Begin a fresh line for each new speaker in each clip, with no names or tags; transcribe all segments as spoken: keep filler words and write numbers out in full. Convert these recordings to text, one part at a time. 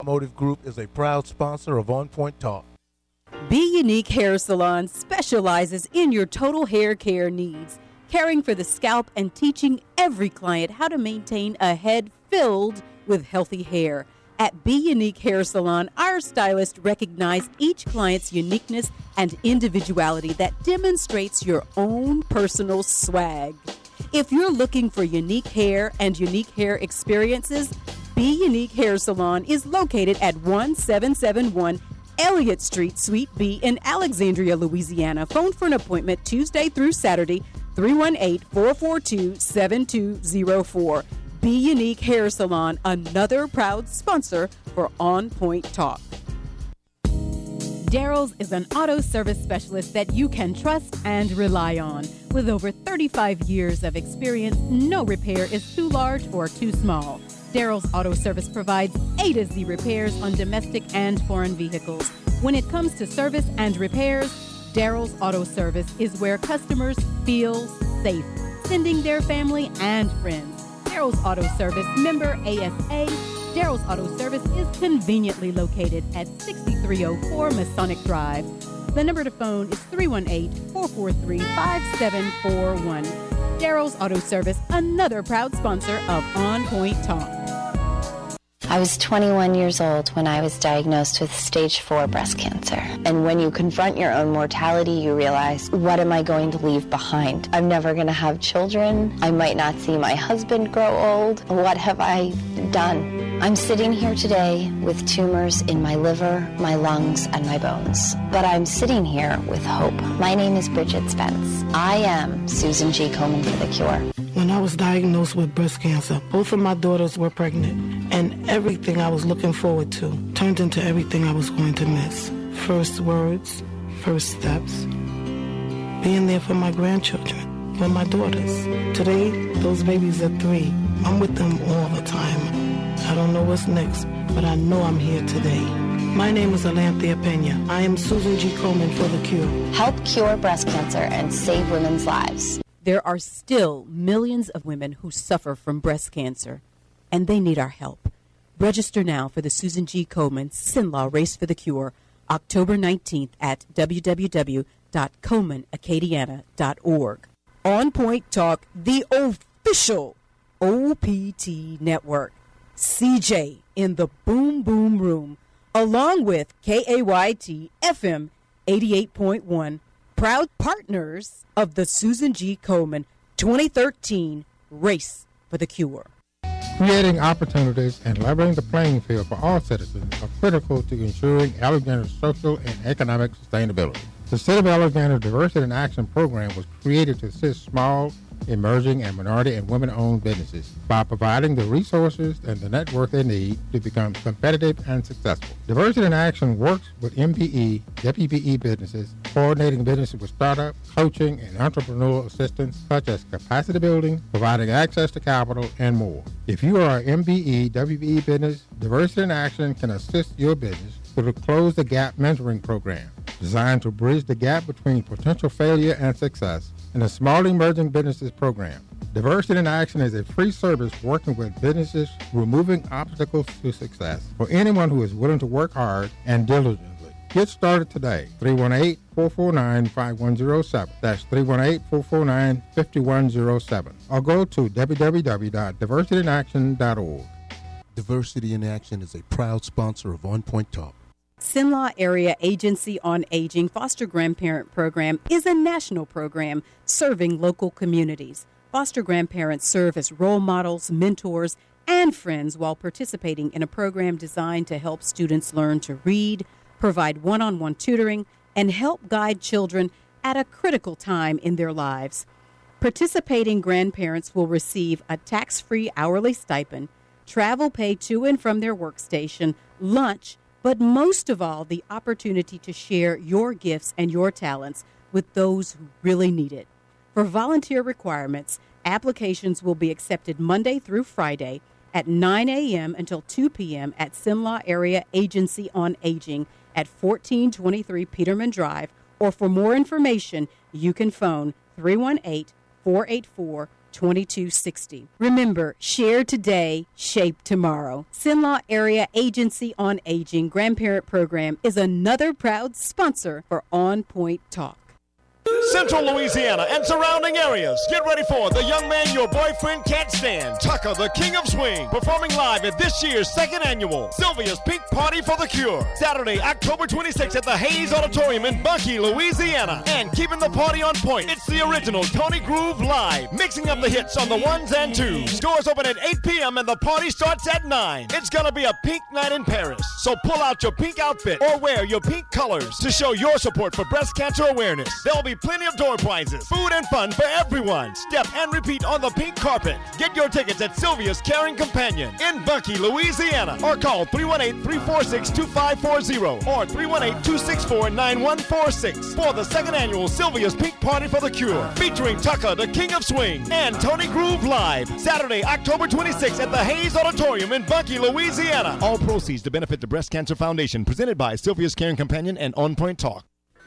Automotive Group is a proud sponsor of On Point Talk.
Be Unique Hair Salon specializes in your total hair care needs, caring for the scalp and teaching every client how to maintain a head filled with healthy hair. At Be Unique Hair Salon, our stylists recognize each client's uniqueness and individuality that demonstrates your own personal swag. If you're looking for unique hair and unique hair experiences, Be Unique Hair Salon is located at one seven seven one Elliott Street, Suite B in Alexandria, Louisiana. Phone for an appointment Tuesday through Saturday, three one eight, four four two, seven two zero four. Be Unique Hair Salon, another proud sponsor for On Point Talk. Daryl's is an auto service specialist that you can trust and rely on. With over thirty-five years of experience, no repair is too large or too small. Daryl's Auto Service provides A to Z repairs on domestic and foreign vehicles. When it comes to service and repairs, Daryl's Auto Service is where customers feel safe, sending their family and friends. Daryl's Auto Service, member A S A. Daryl's Auto Service is conveniently located at sixty-three oh four Masonic Drive. The number to phone is three one eight, four four three, five seven four one. Daryl's Auto Service, another proud sponsor of On Point Talk.
I was twenty-one years old when I was diagnosed with stage four breast cancer. And when you confront your own mortality, you realize, what am I going to leave behind? I'm never going to have children. I might not see my husband grow old. What have I done? I'm sitting here today with tumors in my liver, my lungs, and my bones. But I'm sitting here with hope. My name is Bridget Spence. I am Susan G. Komen for the Cure.
When I was diagnosed with breast cancer, both of my daughters were pregnant, and everything I was looking forward to turned into everything I was going to miss. First words, first steps, being there for my grandchildren, for my daughters. Today, those babies are three. I'm with them all the time. I don't know what's next, but I know I'm here today. My name is Alanthea Pena. I am Susan G. Komen for the Cure.
Help cure breast cancer and save women's lives.
There are still millions of women who suffer from breast cancer, and they need our help. Register now for the Susan G. Komen Sinlaw Race for the Cure, October nineteenth at w w w dot komen acadiana dot org. On Point Talk, the official O P T network. C J in the Boom Boom Room, along with K A Y T F M eighty-eight point one, proud partners of the Susan G. Komen twenty thirteen Race for the Cure.
Creating opportunities and leveling the playing field for all citizens are critical to ensuring Alexander's social and economic sustainability. The City of Alexander Diversity in Action program was created to assist small, emerging, and minority and women-owned businesses by providing the resources and the network they need to become competitive and successful. Diversity in Action works with M B E, W B E businesses, coordinating businesses with startup, coaching, and entrepreneurial assistance such as capacity building, providing access to capital, and more. If you are an M B E, W B E business, Diversity in Action can assist your business through the Close the Gap mentoring program, designed to bridge the gap between potential failure and success, and the Small Emerging Businesses Program. Diversity in Action is a free service working with businesses removing obstacles to success for anyone who is willing to work hard and diligently. Get started today. three one eight, four four nine, five one zero seven. That's three one eight, four four nine, five one zero seven. Or go to w w w dot diversity in action dot org.
Diversity in Action is a proud sponsor of On Point Talk.
Sinlaw Area Agency on Aging Foster Grandparent Program is a national program serving local communities. Foster grandparents serve as role models, mentors, and friends while participating in a program designed to help students learn to read, provide one-on-one tutoring, and help guide children at a critical time in their lives. Participating grandparents will receive a tax-free hourly stipend, travel pay to and from their workstation, lunch, but most of all, the opportunity to share your gifts and your talents with those who really need it. For volunteer requirements, applications will be accepted Monday through Friday at nine a.m. until two p.m. at Sinlaw Area Agency on Aging at fourteen twenty-three Peterman Drive, or for more information, you can phone three one eight, four eight four, twenty-two sixty. Remember, share today, shape tomorrow. Cenla Area Agency on Aging Grandparent Program is another proud sponsor for On Point Talk.
Central Louisiana and surrounding areas, get ready for the young man your boyfriend can't stand, Tucker, the King of Swing, performing live at this year's second annual Sylvia's Pink Party for the Cure, Saturday, October twenty-sixth at the Hayes Auditorium in Bunkie, Louisiana. And keeping the party on point, it's the original Tony Groove Live, mixing up the hits on the ones and twos. Doors open at eight p.m. and the party starts at nine. It's gonna be a pink night in Paris, so pull out your pink outfit or wear your pink colors to show your support for breast cancer awareness. There'll be plenty of door prizes, food and fun for everyone. Step and repeat on the pink carpet. Get your tickets at Sylvia's Caring Companion in Bunkie, Louisiana, or call three one eight, three four six, two five four zero or three one eight, two six four, nine one four six for the second annual Sylvia's Pink Party for the Cure, featuring Tucker, the King of Swing, and Tony Groove Live, Saturday, October twenty-sixth at the Hayes Auditorium in Bunkie, Louisiana. All proceeds to benefit the Breast Cancer Foundation, presented by Sylvia's Caring Companion and On Point Talk.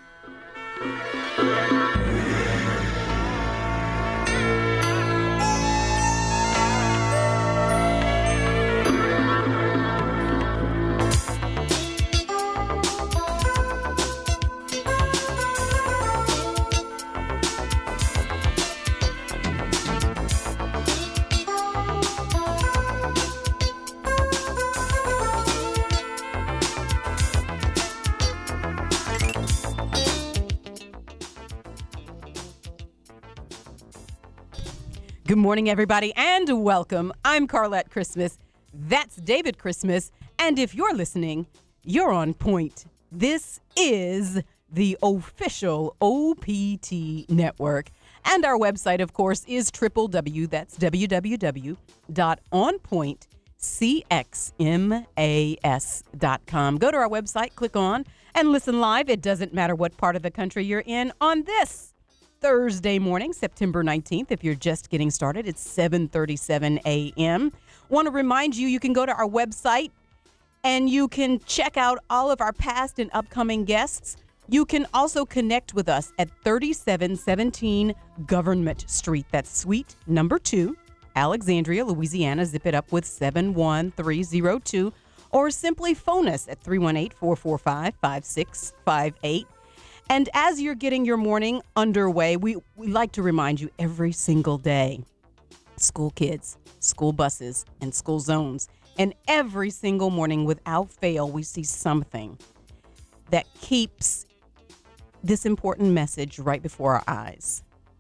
Good morning, everybody, and welcome. I'm Carlette Christmas. That's David Christmas. And if you're listening, you're on point. This is the official O P T network. And our website, of course, is triple W, that's w w w dot on point c x m a s dot com. Go to our website, click on, and listen live. It doesn't matter what part of the country you're in on this Thursday morning, September nineteenth. If you're just getting started, it's seven thirty-seven a.m. Want to remind you, you can go to our website and you can check out all of our past and upcoming guests. You can also connect with us at thirty-seven seventeen Government Street. That's suite number two, Alexandria, Louisiana. Zip it up with seven one three zero two, or simply phone us at three one eight, four four five, five six five eight. And as you're getting your morning underway, we, we like to remind you every single day, school kids, school buses, and school zones. And every single morning, without fail, we see something that keeps this important message right before our eyes.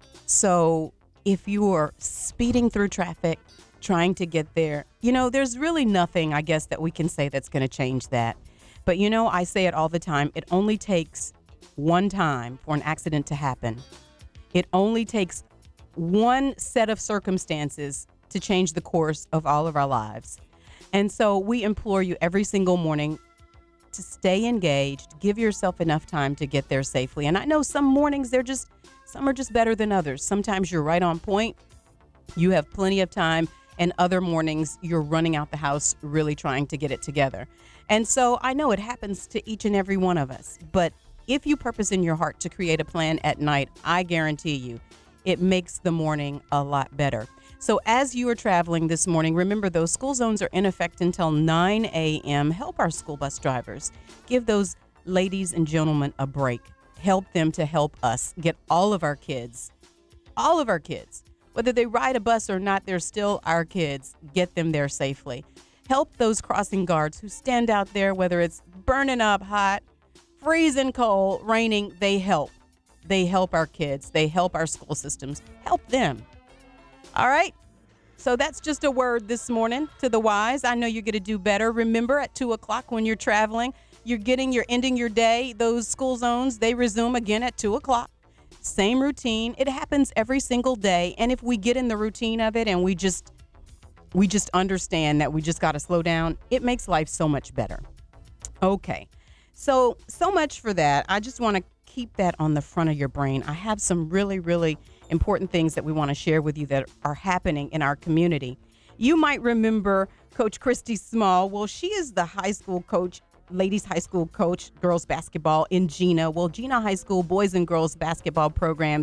So if you are speeding through traffic, trying to get there, you know, there's really nothing, I guess, that we can say that's going to change that. But, you know, I say it all the time. It only takes one time for an accident to happen. It only takes one set of circumstances to change the course of all of our lives. And so we implore you every single morning to stay engaged, give yourself enough time to get there safely. And I know some mornings they're just, some are just better than others. Sometimes you're right on point. You have plenty of time. And other mornings you're running out the house really trying to get it together. And so I know it happens to each and every one of us. But if you purpose in your heart to create a plan at night, I guarantee you it makes the morning a lot better. So as you are traveling this morning, remember those school zones are in effect until nine a.m. Help our school bus drivers. Give those ladies and gentlemen a break. Help them to help us get all of our kids, all of our kids, whether they ride a bus or not, they're still our kids. Get them there safely. Help those crossing guards who stand out there, whether it's burning up hot, freezing cold, raining, they help. They help our kids. They help our school systems. Help them. All right? So that's just a word this morning to the wise. I know you're going to do better. Remember, at two o'clock when you're traveling, you're getting, you're ending your day. Those school zones, they resume again at two o'clock. Same routine. It happens every single day. And if we get in the routine of it and we just, we just understand that we just got to slow down, it makes life so much better. Okay. So, so much for that. I just want to keep that on the front of your brain. I have some really, really important things that we want to share with you that are happening in our community. You might remember Coach Christy Small. Well, she is the high school coach, ladies high school coach, girls basketball in Jena. Well, Jena High School boys and girls basketball programs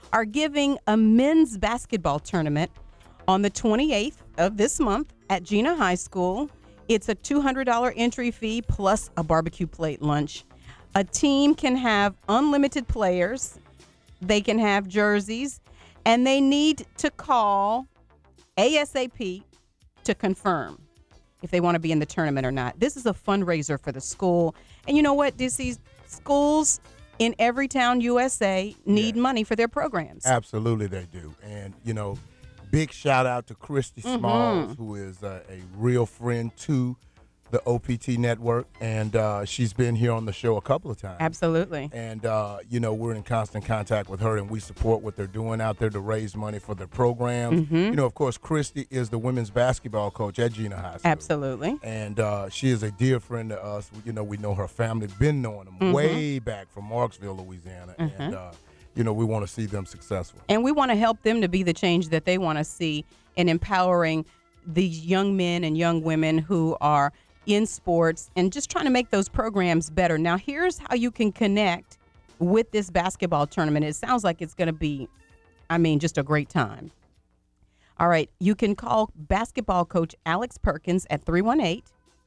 are giving a men's basketball tournament on the twenty-eighth of this month at Gina High School. It's a two hundred dollars entry fee plus a barbecue plate lunch. A team can have unlimited players. They can have jerseys, and they need to call ASAP to confirm if they want to be in the tournament or not. This is a fundraiser for the school. And you know what, D C? Schools in every town U S A need yeah. money for their programs.
Absolutely they do. And, you know, big shout out to Christy
Mm-hmm.
Smalls, who is uh, a real friend to the O P T network. And uh, she's been here on the show a couple of times.
Absolutely.
And, uh, you know, we're in constant contact with her, and we support what they're doing out there to raise money for their programs.
Mm-hmm.
You know, of course, Christy is the women's basketball coach at Gina High School.
Absolutely.
And uh, she is a dear friend to us. You know, we know her family, been knowing them
Mm-hmm.
way back from Marksville, Louisiana.
Mm-hmm.
And, uh, you know, we want to see them successful.
And we want to help them to be the change that they want to see in empowering these young men and young women who are in sports and just trying to make those programs better. Now, here's how you can connect with this basketball tournament. It sounds like it's going to be, I mean, just a great time. All right, you can call basketball coach Alex Perkins at three one eight,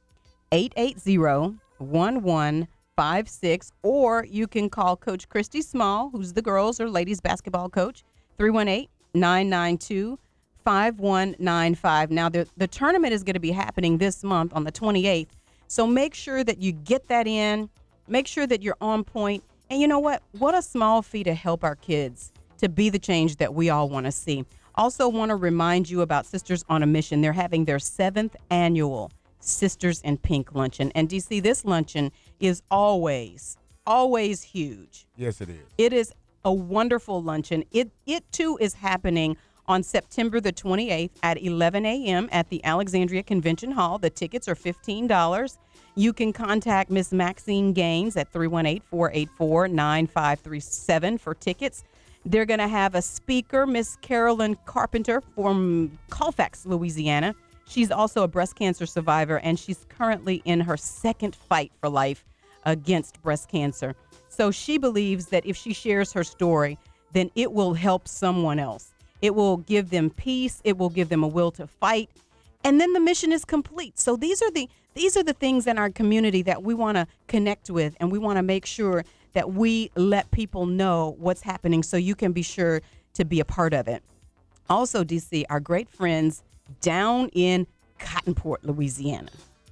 eight eight zero, one one five six, or you can call Coach Christy Small, who's the girls or ladies basketball coach, three one eight, nine nine two, five one nine five. Now, the, the tournament is going to be happening this month on the twenty-eighth, so make sure that you get that in. Make sure that you're on point. And you know what? What a small fee to help our kids to be the change that we all want to see. Also want to remind you about Sisters on a Mission. They're having their seventh annual Sisters in Pink luncheon. And D C, this luncheon is always, always huge.
Yes, it is.
It is a wonderful luncheon. It, it too is happening on September the twenty-eighth at eleven a.m. at the Alexandria Convention Hall. The tickets are fifteen dollars. You can contact Miss Maxine Gaines at three one eight, four eight four, nine five three seven for tickets. They're going to have a speaker, Miss Carolyn Carpenter from Colfax, Louisiana. She's also a breast cancer survivor, and she's currently in her second fight for life against breast cancer. So she believes that if she shares her story, then it will help someone else. It will give them peace. It will give them a will to fight. And then the mission is complete. So these are the these are the things in our community that we want to connect with, and we want to make sure that we let people know what's happening so you can be sure to be a part of it. Also, D C, our great friends down in Cottonport, Louisiana.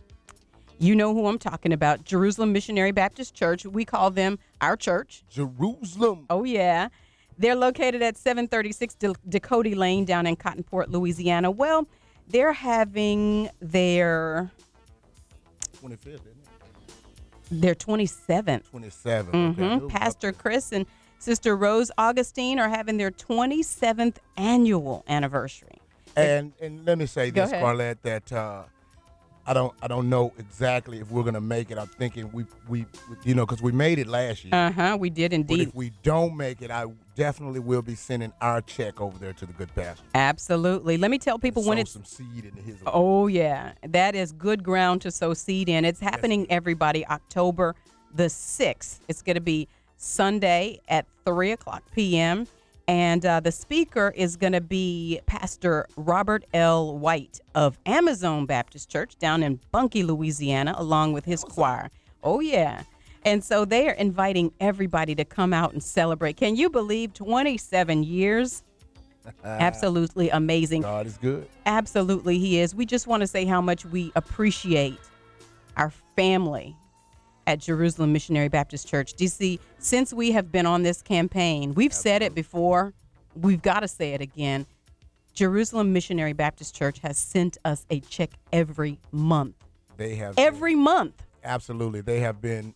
You know who I'm talking about, Jerusalem Missionary Baptist Church. We call them our church.
Jerusalem.
Oh, yeah. They're located at seven thirty-six De- Dakota Lane down in Cottonport, Louisiana. Well, they're having their
twenty-fifth, isn't it?
Their twenty-seventh.
twenty-seventh.
Mm-hmm.
Okay.
Pastor Chris and Sister Rose Augustine are having their twenty-seventh annual anniversary.
And and let me say
Go
this,
ahead.
Carlette, that uh, I don't I don't know exactly if we're gonna make it. I'm thinking we we you know because we made it last year.
Uh huh. We did
But
indeed.
if we don't make it, I definitely will be sending our check over there to the good pastor.
Absolutely. Let me tell people when
Sow
it's.
some seed into his.
Oh, yeah. That is good ground to sow seed in. It's happening, everybody, October the sixth. It's going to be Sunday at three o'clock p.m. And uh, the speaker is going to be Pastor Robert L. White of Amazon Baptist Church down in Bunkie, Louisiana, along with his choir. Oh, yeah. And so they are inviting everybody to come out and celebrate. Can you believe twenty-seven years? Absolutely amazing.
God is good.
Absolutely, he is. We just want to say how much we appreciate our family at Jerusalem Missionary Baptist Church. D C, since we have been on this campaign, we've
Absolutely.
said it before, we've got to say it again. Jerusalem Missionary Baptist Church has sent us a check every month.
They have
Every
been,
month.
absolutely. They have been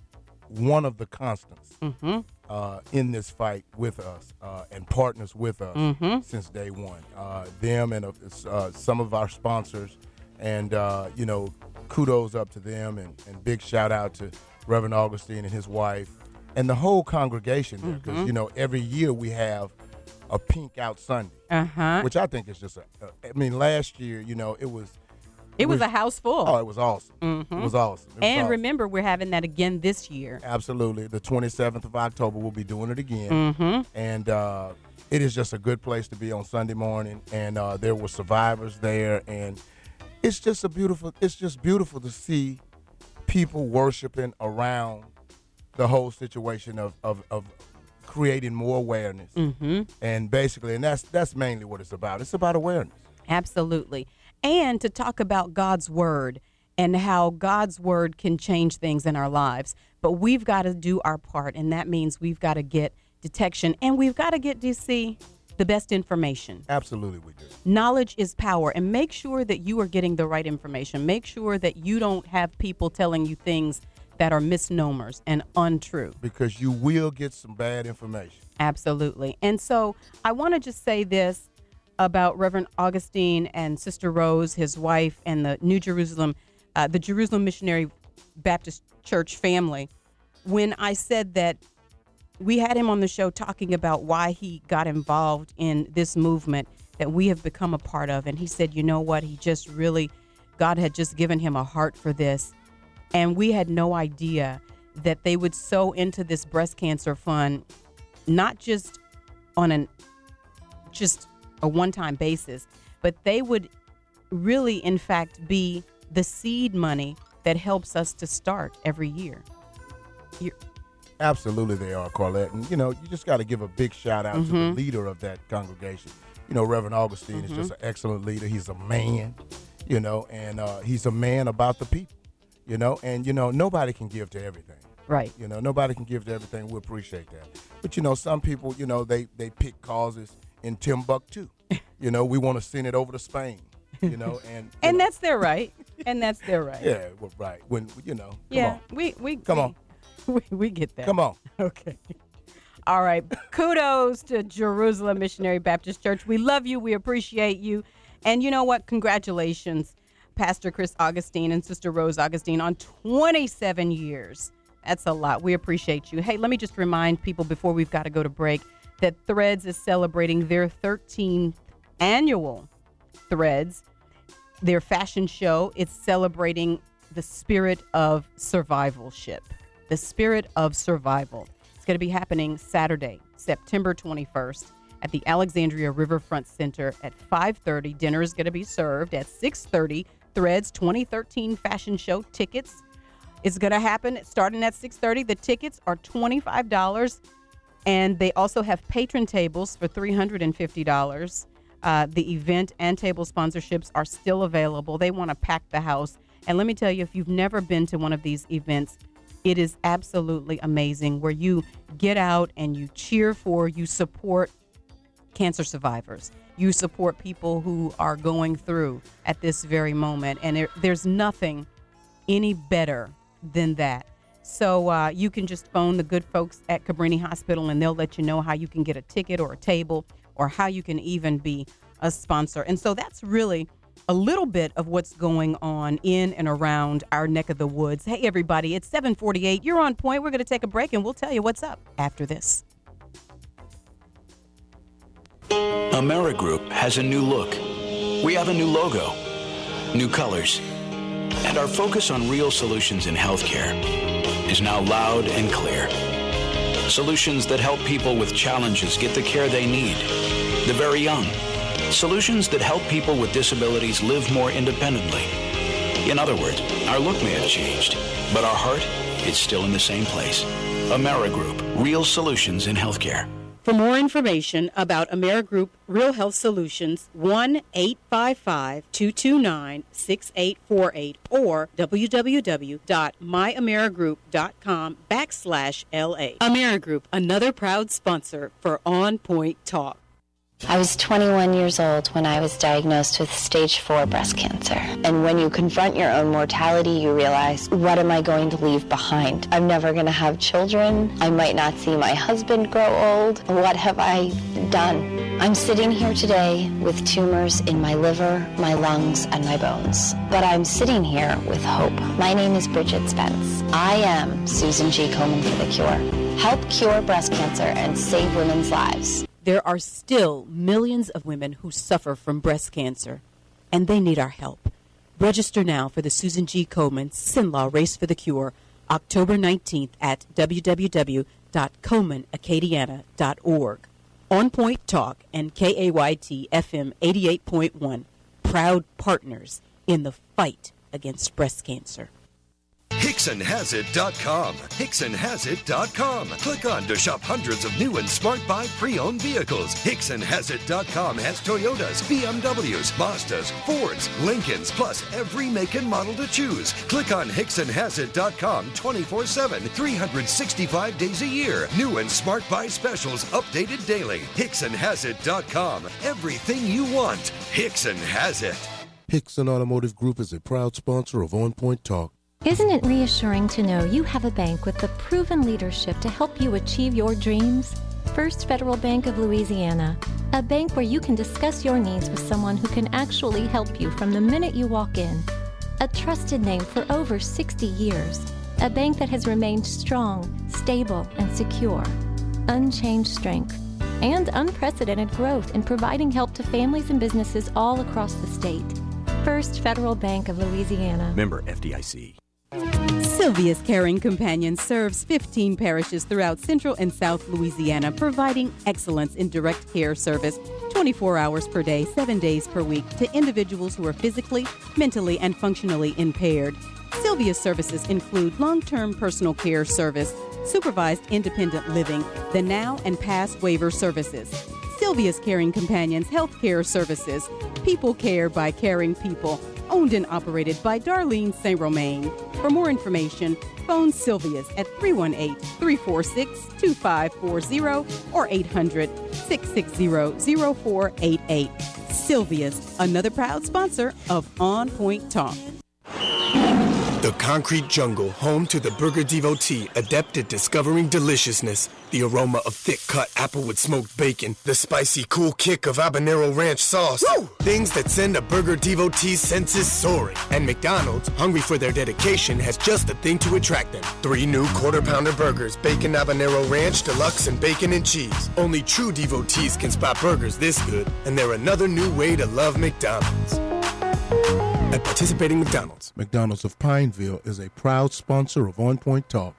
one of the constants
Mm-hmm.
uh, in this fight with us uh, and partners with us
Mm-hmm.
since day one. Uh, them and uh, uh, some of our sponsors, and uh, you know, kudos up to them, and, and big shout out to Reverend Augustine and his wife and the whole congregation there, because
Mm-hmm.
you know every year we have a Pink Out Sunday,
Uh-huh.
which I think is just a, a. I mean, last year, you know, it was.
It was a house full.
Oh, it was awesome.
Mm-hmm.
It was awesome. It was
and
awesome.
remember, we're having that again this year.
Absolutely. The twenty-seventh of October, we'll be doing it again.
Mm-hmm.
And uh, it is just a good place to be on Sunday morning. And uh, there were survivors there. And it's just a beautiful, it's just beautiful to see people worshiping around the whole situation of, of, of creating more awareness.
Mm-hmm.
And basically, and that's that's mainly what it's about. It's about awareness.
Absolutely. And to talk about God's word and how God's word can change things in our lives. But we've got to do our part, and that means we've got to get detection, and we've got to get, D C, the best information.
Absolutely we do.
Knowledge is power, and make sure that you are getting the right information. Make sure that you don't have people telling you things that are misnomers and untrue.
Because you will get some bad information.
Absolutely. And so I want to just say this about Reverend Augustine and Sister Rose, his wife, and the New Jerusalem, uh, the Jerusalem Missionary Baptist Church family. When I said that we had him on the show talking about why he got involved in this movement that we have become a part of. And he said, you know what? He just really, God had just given him a heart for this. And we had no idea that they would sow into this breast cancer fund, not just on an, just a one-time basis, but they would really, in fact, be the seed money that helps us to start every year. You're-
Absolutely they are, Carlette. And, you know, you just got to give a big shout out
Mm-hmm.
to the leader of that congregation. You know, Reverend Augustine
Mm-hmm.
is just an excellent leader. He's a man, you know, and uh, he's a man about the people, you know. And, you know, nobody can give to everything.
Right.
You know, nobody can give to everything. We appreciate that. But, you know, some people, you know, they, they pick causes in Timbuktu. You know, we want to send it over to Spain, you know. And you
And
know,
that's their right. And that's their right.
Yeah, well, right. When, you know, come
Yeah,
on.
we we
Come
we,
on.
We, we get that.
Come on.
Okay. All right. Kudos to Jerusalem Missionary Baptist Church. We love you. We appreciate you. And you know what? Congratulations, Pastor Chris Augustine and Sister Rose Augustine, on twenty-seven years. That's a lot. We appreciate you. Hey, let me just remind people before we've got to go to break that Threads is celebrating their thirteenth annual Threads, their fashion show. It's celebrating the spirit of survivalship, the spirit of survival. It's going to be happening Saturday, September twenty-first at the Alexandria Riverfront Center at five thirty. Dinner is going to be served at six thirty. Threads twenty thirteen fashion show tickets is going to happen starting at six thirty. The tickets are twenty-five dollars, and they also have patron tables for three hundred fifty dollars. Uh, the event and table sponsorships are still available. They want to pack the house. And let me tell you, if you've never been to one of these events, it is absolutely amazing, where you get out and you cheer for, you support cancer survivors. You support people who are going through at this very moment. And there, there's nothing any better than that. So uh, you can just phone the good folks at Cabrini Hospital, and they'll let you know how you can get a ticket or a table, or how you can even be a sponsor. And so that's really a little bit of what's going on in and around our neck of the woods. Hey, everybody, it's seven forty-eight. You're on point. We're going to take a break, and we'll tell you what's up after this.
Amerigroup has a new look. We have a new logo, new colors, and our focus on real solutions in healthcare is now loud and clear. Solutions that help people with challenges get the care they need, the very young. Solutions that help people with disabilities live more independently. In other words, our look may have changed, but our heart is still in the same place. Amerigroup, real solutions in healthcare.
For more information about Amerigroup Real Health Solutions, one eight five five, two two nine, six eight four eight or www.myamerigroup.com backslash LA. Amerigroup, another proud sponsor for On Point Talk.
I was twenty-one years old when I was diagnosed with stage four breast cancer. And when you confront your own mortality, you realize, what am I going to leave behind? I'm never going to have children. I might not see my husband grow old. What have I done? I'm sitting here today with tumors in my liver, my lungs, and my bones. But I'm sitting here with hope. My name is Bridget Spence. I am Susan G. Komen for the Cure. Help cure breast cancer and save women's lives.
There are still millions of women who suffer from breast cancer, and they need our help. Register now for the Susan G. Komen Sinlaw Race for the Cure, October nineteenth at w w w dot komen acadiana dot org. On Point Talk and K A Y T F M eighty-eight point one, proud partners in the fight against breast cancer.
Hickson Has It dot com. Hickson Has It dot com. Click on to shop hundreds of new and smart buy pre-owned vehicles. Hickson Has It dot com has Toyotas, B M Ws, Mazdas, Fords, Lincolns, plus every make and model to choose. Click on Hickson Has It dot com twenty-four seven, three hundred sixty-five days a year. New and smart buy specials updated daily. Hickson Has It dot com. Everything you want. Hickson has it.
Hickson Automotive Group is a proud sponsor of On Point Talk.
Isn't it reassuring to know you have a bank with the proven leadership to help you achieve your dreams? First Federal Bank of Louisiana, a bank where you can discuss your needs with someone who can actually help you from the minute you walk in. A trusted name for over sixty years, a bank that has remained strong, stable, and secure. Unchanged strength and unprecedented growth in providing help to families and businesses all across the state. First Federal Bank of Louisiana.
Member F D I C.
Sylvia's Caring Companion serves fifteen parishes throughout Central and South Louisiana, providing excellence in direct care service twenty-four hours per day, seven days per week to individuals who are physically, mentally, and functionally impaired. Sylvia's services include long-term personal care service, supervised independent living, the now and past waiver services. Sylvia's Caring Companions Healthcare Services, people care by caring people, owned and operated by Darlene Saint Romain. For more information, phone Sylvia's at three one eight, three four six, two five four zero or eight hundred, six six zero, zero four eight eight. Sylvia's, another proud sponsor of On Point Talk.
The concrete jungle, home to the burger devotee, adept at discovering deliciousness. The aroma of thick-cut applewood smoked bacon. The spicy, cool kick of habanero ranch sauce. Woo! Things that send a burger devotee's senses soaring. And McDonald's, hungry for their dedication, has just the thing to attract them. Three new quarter-pounder burgers, bacon habanero ranch, deluxe, and bacon and cheese. Only true devotees can spot burgers this good. And they're another new way to love McDonald's. At participating McDonald's.
McDonald's of Pineville is a proud sponsor of On Point Talk.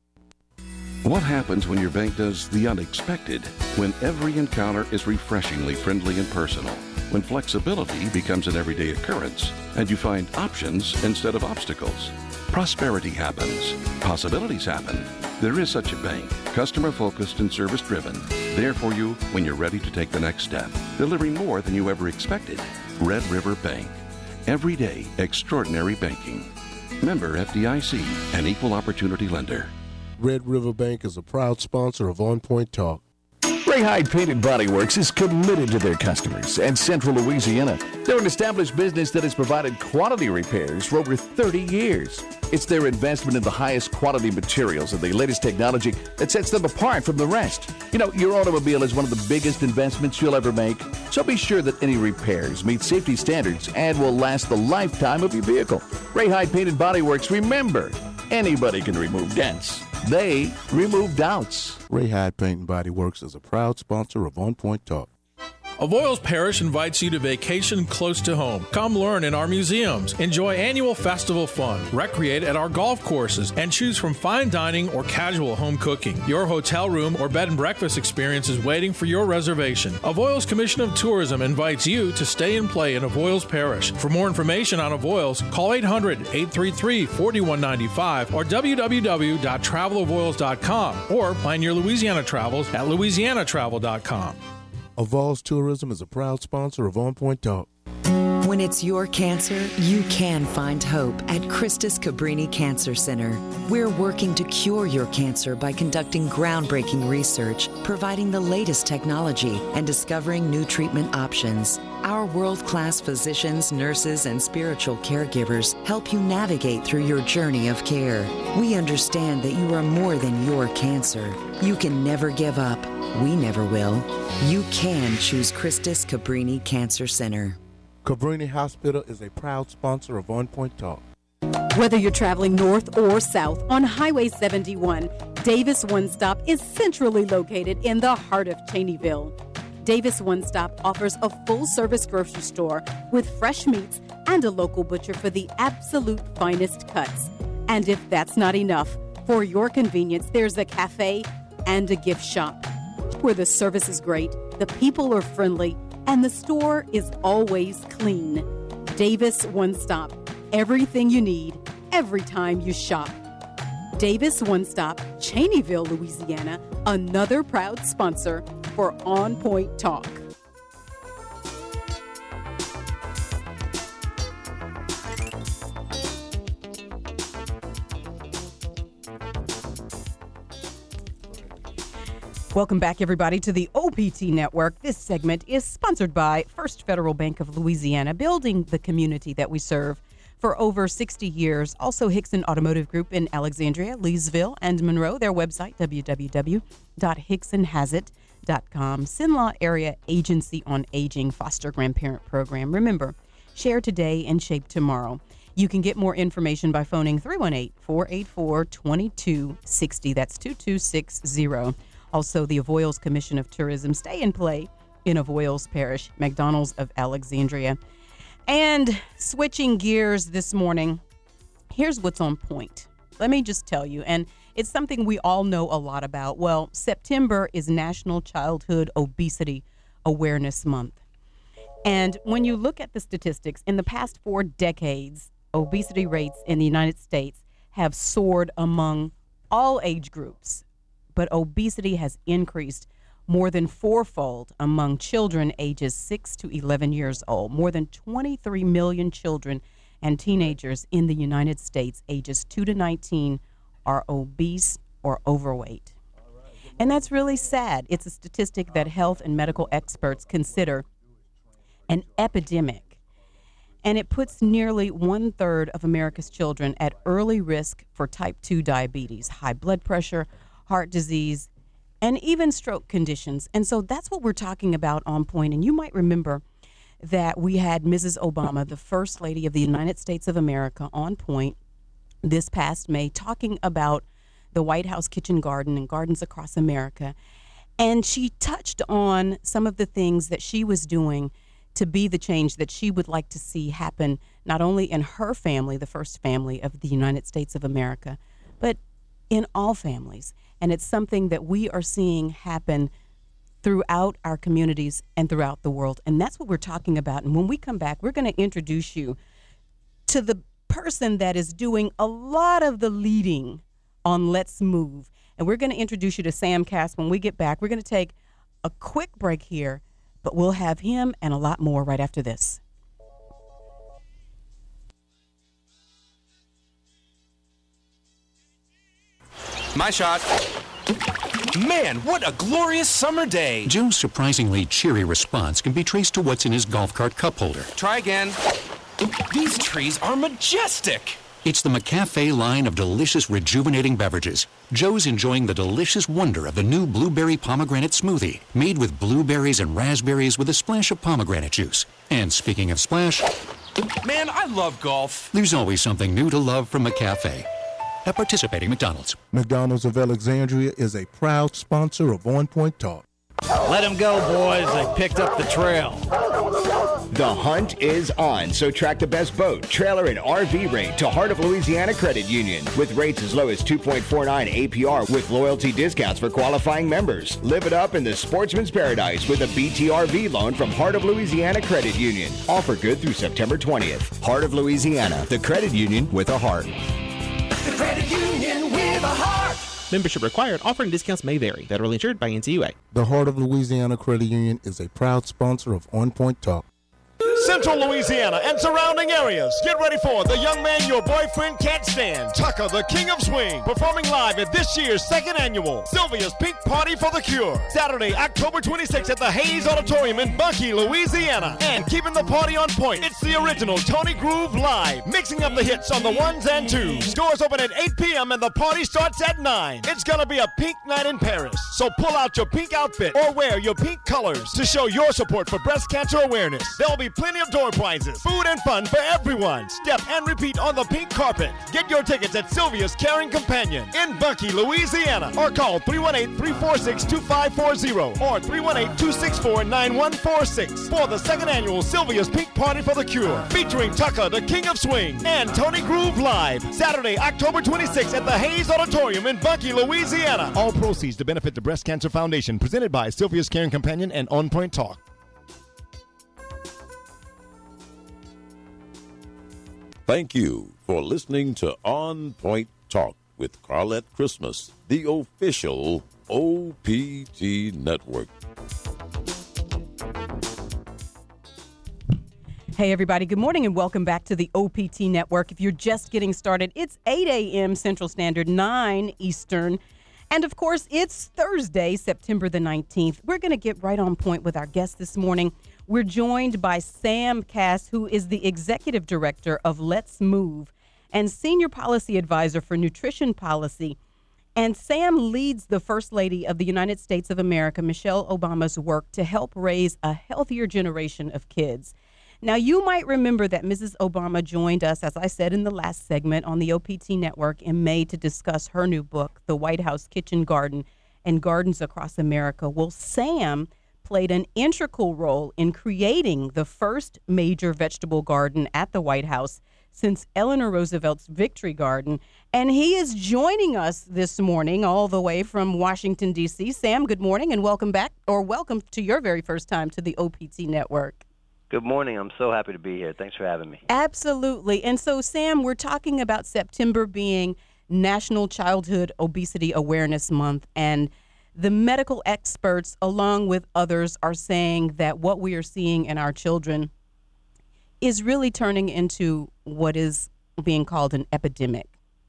What happens when your bank does the unexpected? When every encounter is refreshingly friendly and personal? When flexibility becomes an everyday occurrence and you find options instead of obstacles? Prosperity happens. Possibilities happen. There is such a bank, customer-focused and service-driven, there for you when you're ready to take the next step, delivering more than you ever expected. Red River Bank. Everyday extraordinary banking. Member F D I C, an equal opportunity lender.
Red River Bank is a proud sponsor of On Point Talk.
Ray Hyde Paint and Body Works is committed to their customers and Central Louisiana. They're an established business that has provided quality repairs for over thirty years. It's their investment in the highest quality materials and the latest technology that sets them apart from the rest. You know, your automobile is one of the biggest investments you'll ever make, so be sure that any repairs meet safety standards and will last the lifetime of your vehicle. Ray Hyde Paint and Body Works, remember, anybody can remove dents. They remove doubts.
Ray Hyde Paint and Body Works is a proud sponsor of On Point Talk.
Avoyelles Parish invites you to vacation close to home. Come learn in our museums, enjoy annual festival fun, recreate at our golf courses, and choose from fine dining or casual home cooking. Your hotel room or bed and breakfast experience is waiting for your reservation. Avoyelles Commission of Tourism invites you to stay and play in Avoyelles Parish. For more information on Avoyelles, call eight hundred, eight three three, four one nine five or w w w dot travel avoyelles dot com or plan your Louisiana travels at louisiana travel dot com.
Avoyelles Tourism is a proud sponsor of On Point Talk.
When it's your cancer, you can find hope at Christus Cabrini Cancer Center. We're working to cure your cancer by conducting groundbreaking research, providing the latest technology, and discovering new treatment options. Our world-class physicians, nurses, and spiritual caregivers help you navigate through your journey of care. We understand that you are more than your cancer. You can never give up. We never will. You can choose Christus Cabrini Cancer Center.
Cabrini Hospital is a proud sponsor of On Point Talk.
Whether you're traveling north or south on Highway seventy-one, Davis One Stop is centrally located in the heart of Cheneyville. Davis One Stop offers a full-service grocery store with fresh meats and a local butcher for the absolute finest cuts. And if that's not enough, for your convenience, there's a cafe and a gift shop where the service is great, the people are friendly, and the store is always clean. Davis One Stop. Everything you need, every time you shop. Davis One Stop, Cheneyville, Louisiana, another proud sponsor for On Point Talk. Welcome back, everybody, to the O P T Network. This segment is sponsored by First Federal Bank of Louisiana, building the community that we serve for over sixty years. Also, Hickson Automotive Group in Alexandria, Leesville, and Monroe. Their website, w w w dot hickson has it dot com. Sinlaw Area Agency on Aging Foster Grandparent Program. Remember, share today and shape tomorrow. You can get more information by phoning three one eight, four eight four, two two six zero. That's two two six zero. Also, the Avoyelles Commission of Tourism. Stay and play in Avoyelles Parish, McDonald's of Alexandria. And switching gears this morning, here's what's on point. Let me just tell you, and it's something we all know a lot about. Well, September is National Childhood Obesity Awareness Month. And when you look at the statistics, in the past four decades, obesity rates in the United States have soared among all age groups. But obesity has increased more than fourfold among children ages six to eleven years old. More than twenty-three million children and teenagers in the United States ages two to nineteen are obese or overweight. And that's really sad. It's a statistic that health and medical experts consider an epidemic. And it puts nearly one third of America's children at early risk for type two diabetes, high blood pressure, heart disease, and even stroke conditions. And so that's what we're talking about on Point. And you might remember that we had Missus Obama, the First Lady of the United States of America, on Point this past May, talking about the White House Kitchen Garden and gardens across America. And she touched on some of the things that she was doing to be the change that she would like to see happen, not only in her family, the first family of the United States of America, but in all families. And it's something that we are seeing happen throughout our communities and throughout the world. And that's what we're talking about. And when we come back, we're going to introduce you to the person that is doing a lot of the leading on Let's Move. And we're going to introduce you to Sam Cass when we get back. We're going to take a quick break here, but we'll have him and a lot more right after this.
My shot. Man, what a glorious summer day.
Joe's surprisingly cheery response can be traced to what's in his golf cart cup holder.
Try again. These trees are majestic.
It's the McCafe line of delicious, rejuvenating beverages. Joe's enjoying the delicious wonder of the new blueberry pomegranate smoothie, made with blueberries and raspberries with a splash of pomegranate juice. And speaking of splash,
man, I love golf.
There's always something new to love from McCafe. At participating McDonald's.
McDonald's of Alexandria is a proud sponsor of On Point Talk.
Let them go, boys. They picked up the trail.
The hunt is on, so track the best boat, trailer, and R V rate to Heart of Louisiana Credit Union. With rates as low as two point four nine A P R with loyalty discounts for qualifying members. Live it up in the sportsman's paradise with a B T R V loan from Heart of Louisiana Credit Union. Offer good through September twentieth. Heart of Louisiana, the credit union with a heart.
The credit union with a heart.
Membership required. Offering discounts may vary. Federally insured by N C U A.
The Heart of Louisiana Credit Union is a proud sponsor of On Point Talk.
Central Louisiana and surrounding areas. Get ready for the young man your boyfriend can't stand. Tucker, the King of Swing, performing live at this year's second annual Sylvia's Pink Party for the Cure. Saturday, October twenty-sixth at the Hayes Auditorium in Bunkie, Louisiana. And keeping the party on point, it's the original Tony Groove Live, mixing up the hits on the ones and twos. Doors open at eight p.m. and the party starts at nine. It's gonna be a pink night in Paris. So pull out your pink outfit or wear your pink colors to show your support for breast cancer awareness. There'll be plenty of door prizes, food and fun for everyone. Step and repeat on the pink carpet. Get your tickets at Sylvia's Caring Companion in Bucky, Louisiana, or call three one eight, three four six, two five four zero or three one eight, two six four, nine one four six for the second annual Sylvia's Pink Party for the Cure, featuring Tucker, the King of Swing, and Tony Groove live, Saturday, October twenty-sixth at the Hayes Auditorium in Bucky, Louisiana. All proceeds to benefit the Breast Cancer Foundation, presented by Sylvia's Caring Companion and On Point Talk.
Thank you for listening to On Point Talk with Carlette Christmas, the official O P T Network.
Hey, everybody. Good morning and welcome back to the O P T Network. If you're just getting started, it's eight a.m. Central Standard, nine Eastern. And, of course, it's Thursday, September the nineteenth. We're going to get right on point with our guest this morning. We're joined by Sam Cass, who is the Executive Director of Let's Move and Senior Policy Advisor for Nutrition Policy. And Sam leads the First Lady of the United States of America, Michelle Obama's work to help raise a healthier generation of kids. Now, you might remember that Missus Obama joined us, as I said in the last segment, on the O P T Network in May to discuss her new book, The White House Kitchen Garden and Gardens Across America. Well, Sam played an integral role in creating the first major vegetable garden at the White House since Eleanor Roosevelt's Victory Garden. And he is joining us this morning all the way from Washington, D C Sam, good morning and welcome back, or welcome to your very first time to the O P T Network.
Good morning. I'm so happy to be here. Thanks for having me.
Absolutely. And so, Sam, we're talking about September being National Childhood Obesity Awareness Month, and the medical experts, along with others, are saying that what we are seeing in our children is really turning into what is being called an epidemic.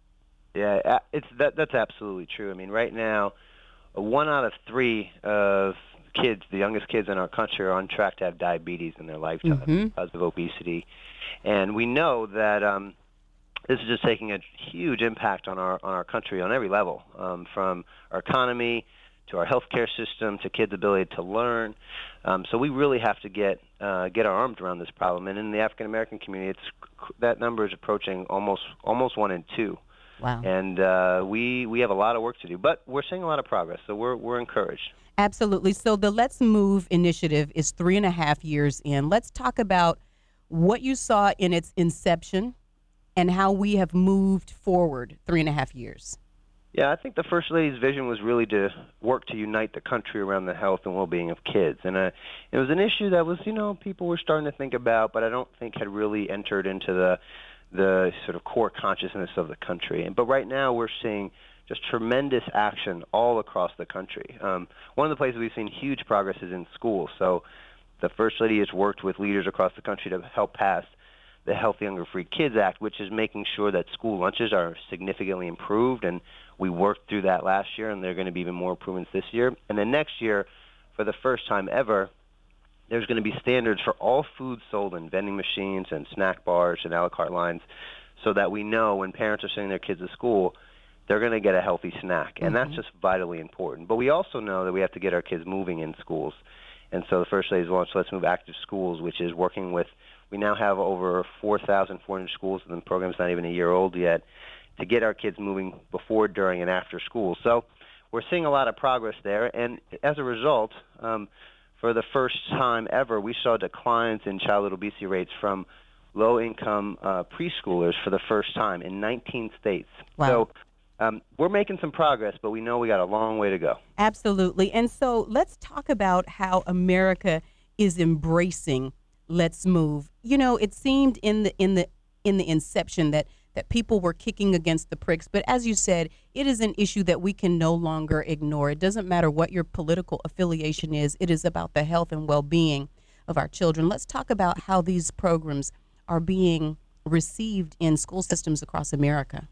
Yeah, it's that. That's absolutely true. I mean, right now, one out of three of kids, the youngest kids in our country, are on track to have diabetes in their lifetime mm-hmm. because of obesity. And we know that um, this is just taking a huge impact on our on our country on every level, um, from our economy to our healthcare system to kids' ability to learn. Um, so we really have to get uh, get our arms around this problem. And in the African American community, it's that number is approaching almost almost one in two.
Wow.
And uh, we we have a lot of work to do, but we're seeing a lot of progress. So we're we're encouraged.
Absolutely. So the Let's Move initiative is three and a half years in. Let's talk about what you saw in its inception and how we have moved forward three and a half years.
Yeah, I think the First Lady's vision was really to work to unite the country around the health and well-being of kids. And uh, it was an issue that was, you know, people were starting to think about, but I don't think had really entered into the the sort of core consciousness of the country. But right now we're seeing just tremendous action all across the country. Um, one of the places we've seen huge progress is in schools. So the First Lady has worked with leaders across the country to help pass the Healthy Hunger Free Kids Act, which is making sure that school lunches are significantly improved. And we worked through that last year, and there are going to be even more improvements this year. And then next year, for the first time ever, there's going to be standards for all food sold in vending machines and snack bars and a la carte lines, so that we know when parents are sending their kids to school, they're going to get a healthy snack. And mm-hmm. that's just vitally important. But we also know that we have to get our kids moving in schools. And so the First Lady's launched Let's Move Active Schools, which is working with, we now have over four thousand four hundred schools, and the program's not even a year old yet, to get our kids moving before, during, and after school. So we're seeing a lot of progress there. And as a result, um, for the first time ever, we saw declines in childhood obesity rates from low-income uh, preschoolers for the first time in nineteen states.
Wow.
So um, we're making some progress, but we know we got a long way to go.
Absolutely. And so let's talk about how America is embracing Let's Move. You know, it seemed in the in the in the inception that that people were kicking against the pricks. But as you said, it is an issue that we can no longer ignore. It doesn't matter what your political affiliation is. It is about the health and well-being of our children. Let's talk about how these programs are being received in school systems across America.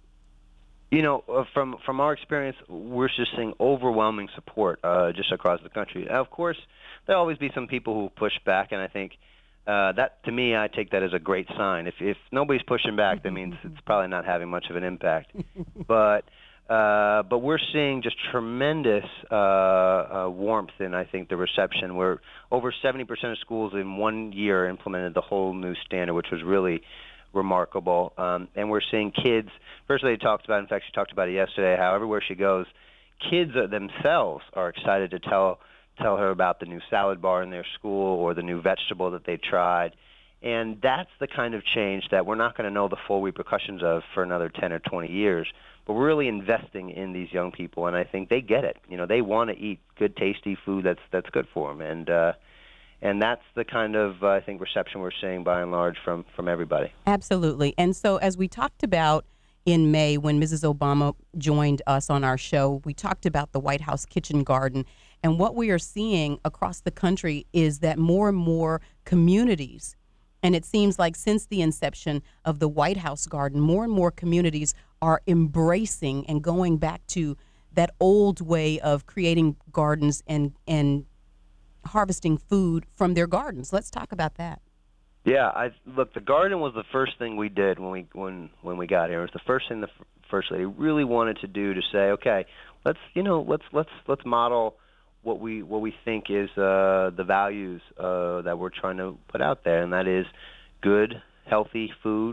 You know, uh, from from our experience, we're just seeing overwhelming support uh, just across the country. Now, of course, there'll always be some people who push back, and I think Uh, that, to me, I take that as a great sign. If if nobody's pushing back, that means it's probably not having much of an impact. But Uh, but we're seeing just tremendous uh, uh, warmth in, I think, the reception. Where over seventy percent of schools in one year implemented the whole new standard, which was really remarkable. Um, and we're seeing kids, First Lady talked about, in fact, she talked about it yesterday, how everywhere she goes, kids themselves are excited to tell tell her about the new salad bar in their school or the new vegetable that they tried. And that's the kind of change that we're not going to know the full repercussions of for another ten or twenty years. But we're really investing in these young people, and I think they get it. You know, they want to eat good, tasty food that's that's good for them, and uh, and that's the kind of uh, I think reception we're seeing by and large from from everybody.
Absolutely. And so, as we talked about in May when Missus Obama joined us on our show, we talked about the White House Kitchen Garden, and what we are seeing across the country is that more and more communities. And it seems like since the inception of the White House Garden, more and more communities are embracing and going back to that old way of creating gardens and, and harvesting food from their gardens. Let's talk about that.
Yeah, I look. The garden was the first thing we did when we when when we got here. It was the first thing the First Lady really wanted to do, to say, okay, let's you know let's let's let's model what we what we think is uh, the values uh, that we're trying to put out there, and that is good, healthy food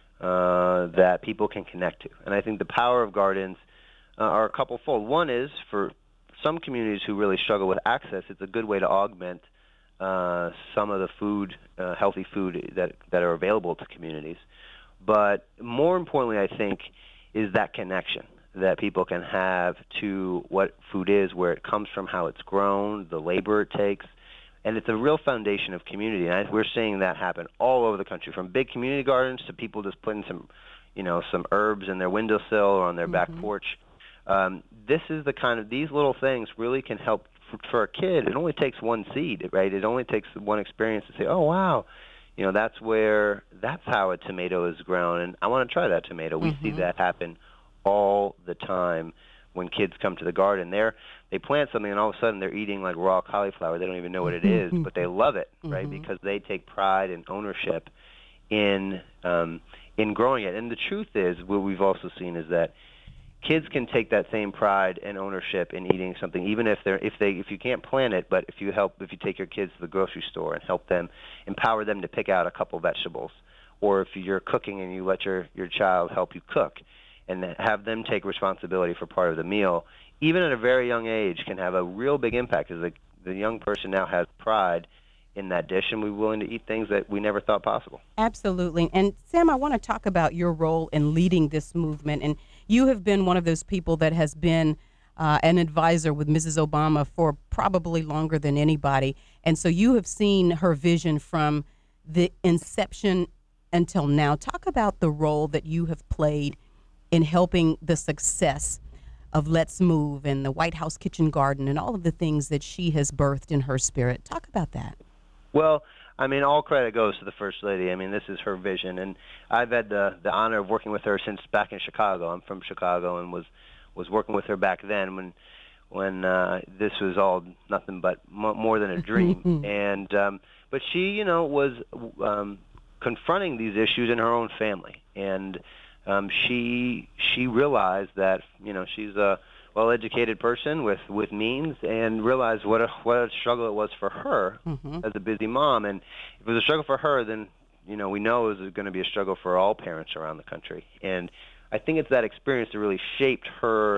uh, that people can connect to. And I think the power of gardens uh, are a couple fold. One is for some communities who really struggle with access, it's a good way to augment uh, some of the food, uh, healthy food that that are available to communities. But more importantly, I think, is that connection that people can have to what food is, where it comes from, how it's grown, the labor it takes. And it's a real foundation of community. And I, we're seeing that happen all over the country, from big community gardens to people just putting some, you know, some herbs in their windowsill or on their mm-hmm. back porch. Um, this is the kind of, these little things really can help for, for a kid. It only takes one seed, right? It only takes one experience to say, oh, wow, you know, that's where, that's how a tomato is grown. And I want to try that tomato. We mm-hmm. see that happen all the time when kids come to the garden. They're, they plant something and all of a sudden they're eating like raw cauliflower. They don't even know what it is, but they love it, right? Mm-hmm. Because they take pride and ownership in um, in growing it. And the truth is, what we've also seen is that kids can take that same pride and ownership in eating something, even if they're if they if you can't plant it, but if you help if you take your kids to the grocery store and help them, empower them to pick out a couple vegetables, or if you're cooking and you let your your child help you cook, and have them take responsibility for part of the meal, even at a very young age, can have a real big impact, as the, the young person now has pride in that dish and we're willing to eat things that we never thought possible.
Absolutely. And Sam, I want to talk about your role in leading this movement. And you have been one of those people that has been uh, an advisor with Missus Obama for probably longer than anybody. And so you have seen her vision from the inception until now. Talk about the role that you have played in helping the success of Let's Move and the White House Kitchen Garden and all of the things that she has birthed in her spirit. Talk about that.
Well, I mean, all credit goes to the First Lady. I mean, this is her vision, and I've had the the honor of working with her since back in Chicago. I'm from Chicago and was was working with her back then when when uh, this was all nothing but m- more than a dream. and um, but she, you know, was um, confronting these issues in her own family, and Um, she she realized that, you know, she's a well-educated person with, with means, and realized what a what a struggle it was for her mm-hmm. as a busy mom. And if it was a struggle for her, then, you know, we know it was going to be a struggle for all parents around the country. And I think it's that experience that really shaped her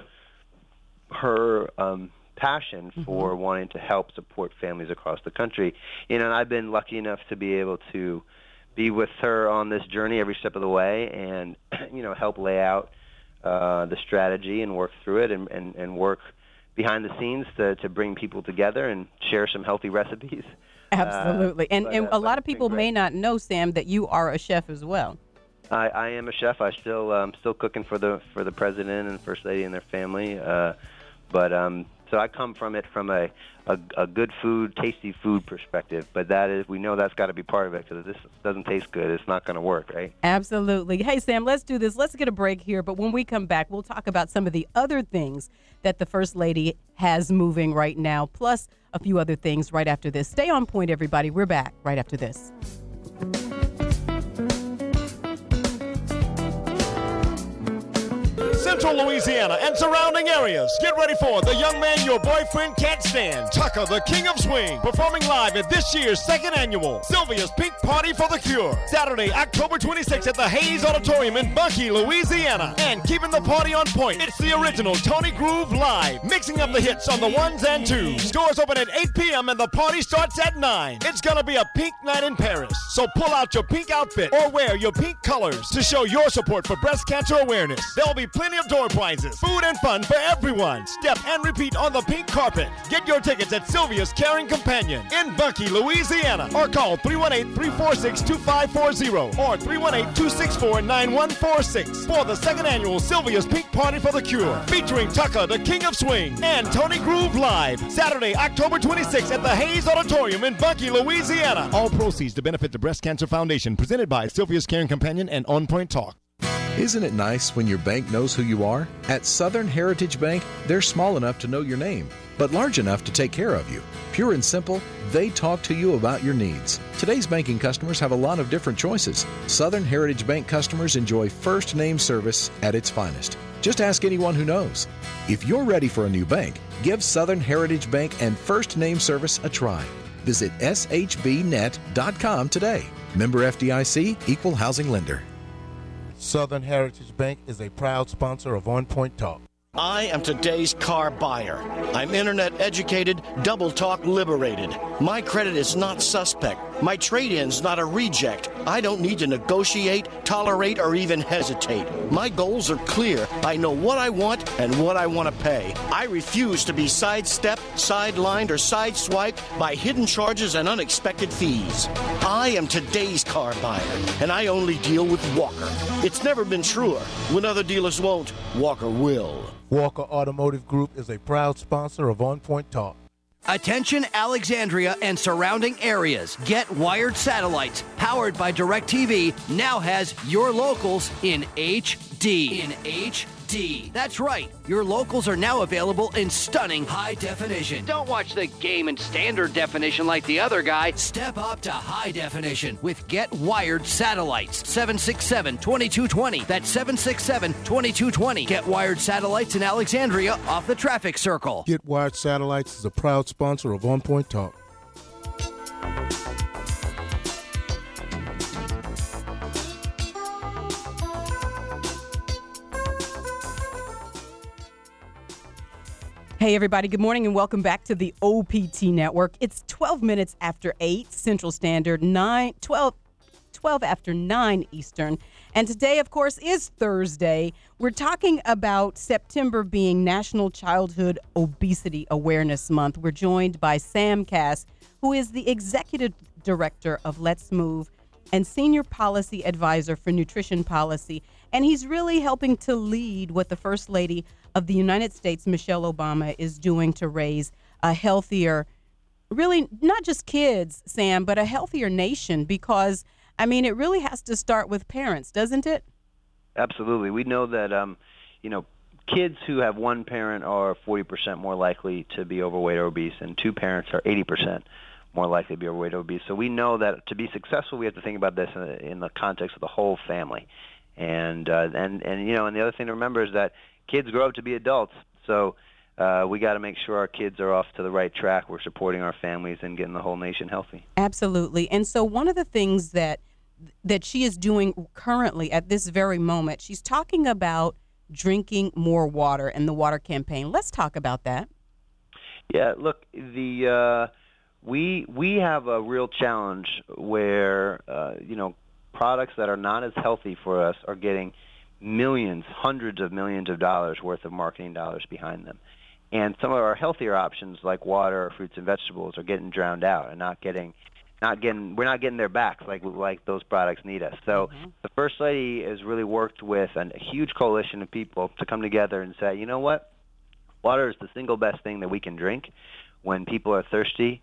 her um, passion for mm-hmm. wanting to help support families across the country. You know, and I've been lucky enough to be able to be with her on this journey every step of the way, and you know, help lay out uh, the strategy and work through it, and, and, and work behind the scenes to, to bring people together and share some healthy recipes.
Absolutely, uh, and,
but,
and
uh,
a lot of people may not know, Sam, that you are a chef as well.
I, I am a chef. I still um, still cooking for the for the president and First Lady and their family, uh, but um, so I come from it from a, a, a good food, tasty food perspective. But that is, we know that's got to be part of it, because if this doesn't taste good, it's not going to work, right?
Absolutely. Hey, Sam, let's do this. Let's get a break here. But when we come back, we'll talk about some of the other things that the First Lady has moving right now, plus a few other things right after this. Stay on point, everybody. We're back right after this.
Central Louisiana and surrounding areas. Get ready for the young man your boyfriend can't stand, Tucker, the King of Swing, performing live at this year's second annual Sylvia's Pink Party for the Cure. Saturday, October twenty-sixth at the Hayes Auditorium in Bunkie, Louisiana. And keeping the party on point, it's the original Tony Groove Live, mixing up the hits on the ones and twos. Doors open at eight p.m. and the party starts at nine. It's gonna be a pink night in Paris, so pull out your pink outfit or wear your pink colors to show your support for breast cancer awareness. There'll be plenty of door prizes, food and fun for everyone. Step and repeat on the pink carpet. Get your tickets at Sylvia's Caring Companion in Bunkie, Louisiana, or call three one eight, three four six, two five four zero or three one eight, two six four, nine one four six for the second annual Sylvia's Pink Party for the Cure, featuring Tucker, the King of Swing, and Tony Groove Live, Saturday, October twenty-sixth at the Hayes Auditorium in Bunkie, Louisiana. All proceeds to benefit the Breast Cancer Foundation, presented by Sylvia's Caring Companion and On Point Talk.
Isn't it nice when your bank knows who you are? At Southern Heritage Bank, they're small enough to know your name, but large enough to take care of you. Pure and simple, they talk to you about your needs. Today's banking customers have a lot of different choices. Southern Heritage Bank customers enjoy first name service at its finest. Just ask anyone who knows. If you're ready for a new bank, give Southern Heritage Bank and first name service a try. Visit S H B net dot com today. Member F D I C, Equal Housing Lender.
Southern Heritage Bank is a proud sponsor of On Point Talk.
I am today's car buyer. I'm internet educated, double talk liberated. My credit is not suspect. My trade-in's not a reject. I don't need to negotiate, tolerate, or even hesitate. My goals are clear. I know what I want and what I want to pay. I refuse to be sidestepped, sidelined, or sideswiped by hidden charges and unexpected fees. I am today's car buyer, and I only deal with Walker. It's never been truer. When other dealers won't, Walker will.
Walker Automotive Group is a proud sponsor of On Point Talk.
Attention Alexandria and surrounding areas. Get Wired Satellites, powered by DirecTV, now has your locals in H D. In H D. That's right. Your locals are now available in stunning high definition. Don't watch the game in standard definition like the other guy. Step up to high definition with Get Wired Satellites. seven six seven, two two two zero. That's seven six seven, two two two zero. Get Wired Satellites in Alexandria off the traffic circle.
Get Wired Satellites is a proud sponsor of On Point Talk.
Hey, everybody. Good morning and welcome back to the O P T Network. It's twelve minutes after eight Central Standard, nine, twelve, twelve after nine Eastern. And today, of course, is Thursday. We're talking about September being National Childhood Obesity Awareness Month. We're joined by Sam Cass, who is the Executive Director of Let's Move and Senior Policy Advisor for Nutrition Policy. And he's really helping to lead what the First Lady of the United States, Michelle Obama, is doing to raise a healthier, really not just kids, Sam, but a healthier nation, because, I mean, it really has to start with parents, doesn't it?
Absolutely. We know that, um, you know, kids who have one parent are forty percent more likely to be overweight or obese, and two parents are eighty percent more likely to be overweight or obese. So we know that to be successful, we have to think about this in the, in the context of the whole family. And, uh, and, and, you know, and the other thing to remember is that kids grow up to be adults. So uh, we got to make sure our kids are off to the right track. We're supporting our families and getting the whole nation healthy.
Absolutely. And so one of the things that that she is doing currently at this very moment, she's talking about drinking more water and the water campaign. Let's talk about that.
Yeah, look, the uh, we we have a real challenge where, uh, you know, products that are not as healthy for us are getting millions, hundreds of millions of dollars worth of marketing dollars behind them. And some of our healthier options like water or fruits and vegetables are getting drowned out and not getting not getting we're not getting their backs like like those products need us. So mm-hmm. the First Lady has really worked with a huge coalition of people to come together and say, you know what? Water is the single best thing that we can drink when people are thirsty.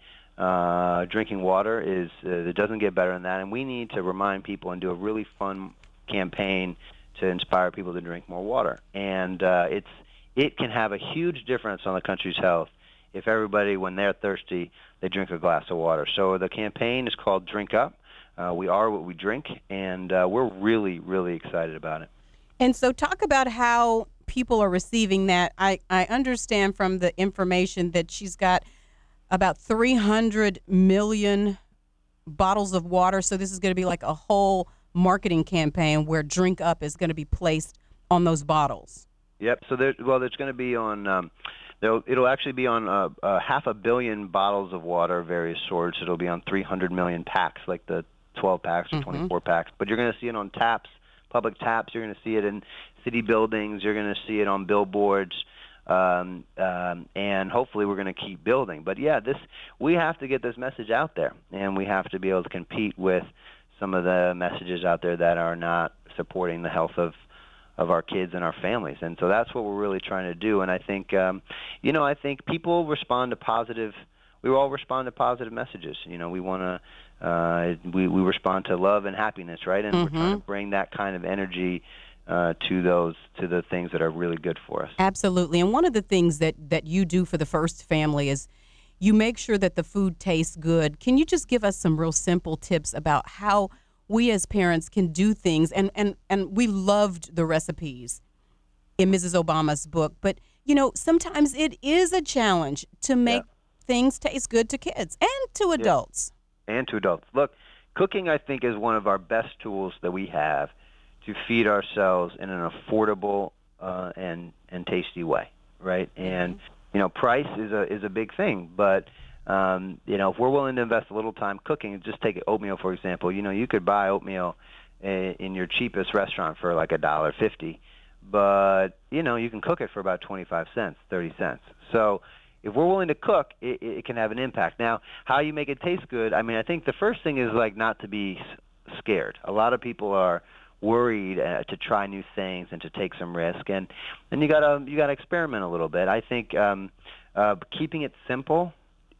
Uh, drinking water is uh, it doesn't get better than that, and we need to remind people and do a really fun campaign to inspire people to drink more water. And uh, it's it can have a huge difference on the country's health if everybody, when they're thirsty, they drink a glass of water. So the campaign is called Drink Up. Uh, we are what we drink, and uh, we're really, really excited about it.
And so talk about how people are receiving that. I, I understand from the information that she's got about three hundred million bottles of water. So this is going to be like a whole marketing campaign where Drink Up is going to be placed on those bottles.
Yep. So there, well, there's going to be on. Um, it'll actually be on uh, uh, half a billion bottles of water of various sorts. It'll be on three hundred million packs, like the twelve packs or mm-hmm. twenty-four packs. But you're going to see it on taps, public taps. You're going to see it in city buildings. You're going to see it on billboards. Um, um, and hopefully we're going to keep building. But yeah, this we have to get this message out there, and we have to be able to compete with some of the messages out there that are not supporting the health of of our kids and our families. And so that's what we're really trying to do. And I think, um, you know, I think people respond to positive. We all respond to positive messages. You know, we want to uh, we we respond to love and happiness, right? And mm-hmm. we're trying to bring that kind of energy Uh, to those to the things that are really good for us.
Absolutely. And one of the things that that you do for the First Family is you make sure that the food tastes good. Can you just give us some real simple tips about how we as parents can do things? And and and we loved the recipes in Missus Obama's book, but you know, sometimes it is a challenge to make yeah. things taste good to kids and to adults.
Yeah. And to adults. Look, cooking, I think, is one of our best tools that we have to feed ourselves in an affordable uh, and and tasty way, right? And you know, price is a is a big thing, but um, you know, if we're willing to invest a little time cooking, just take oatmeal for example. You know, you could buy oatmeal in, in your cheapest restaurant for like a dollar fifty, but you know, you can cook it for about twenty-five cents, thirty cents. So if we're willing to cook, it, it can have an impact. Now, how you make it taste good? I mean, I think the first thing is like not to be scared. A lot of people are worried uh, to try new things and to take some risk, and and you gotta you gotta experiment a little bit. I think um, uh, keeping it simple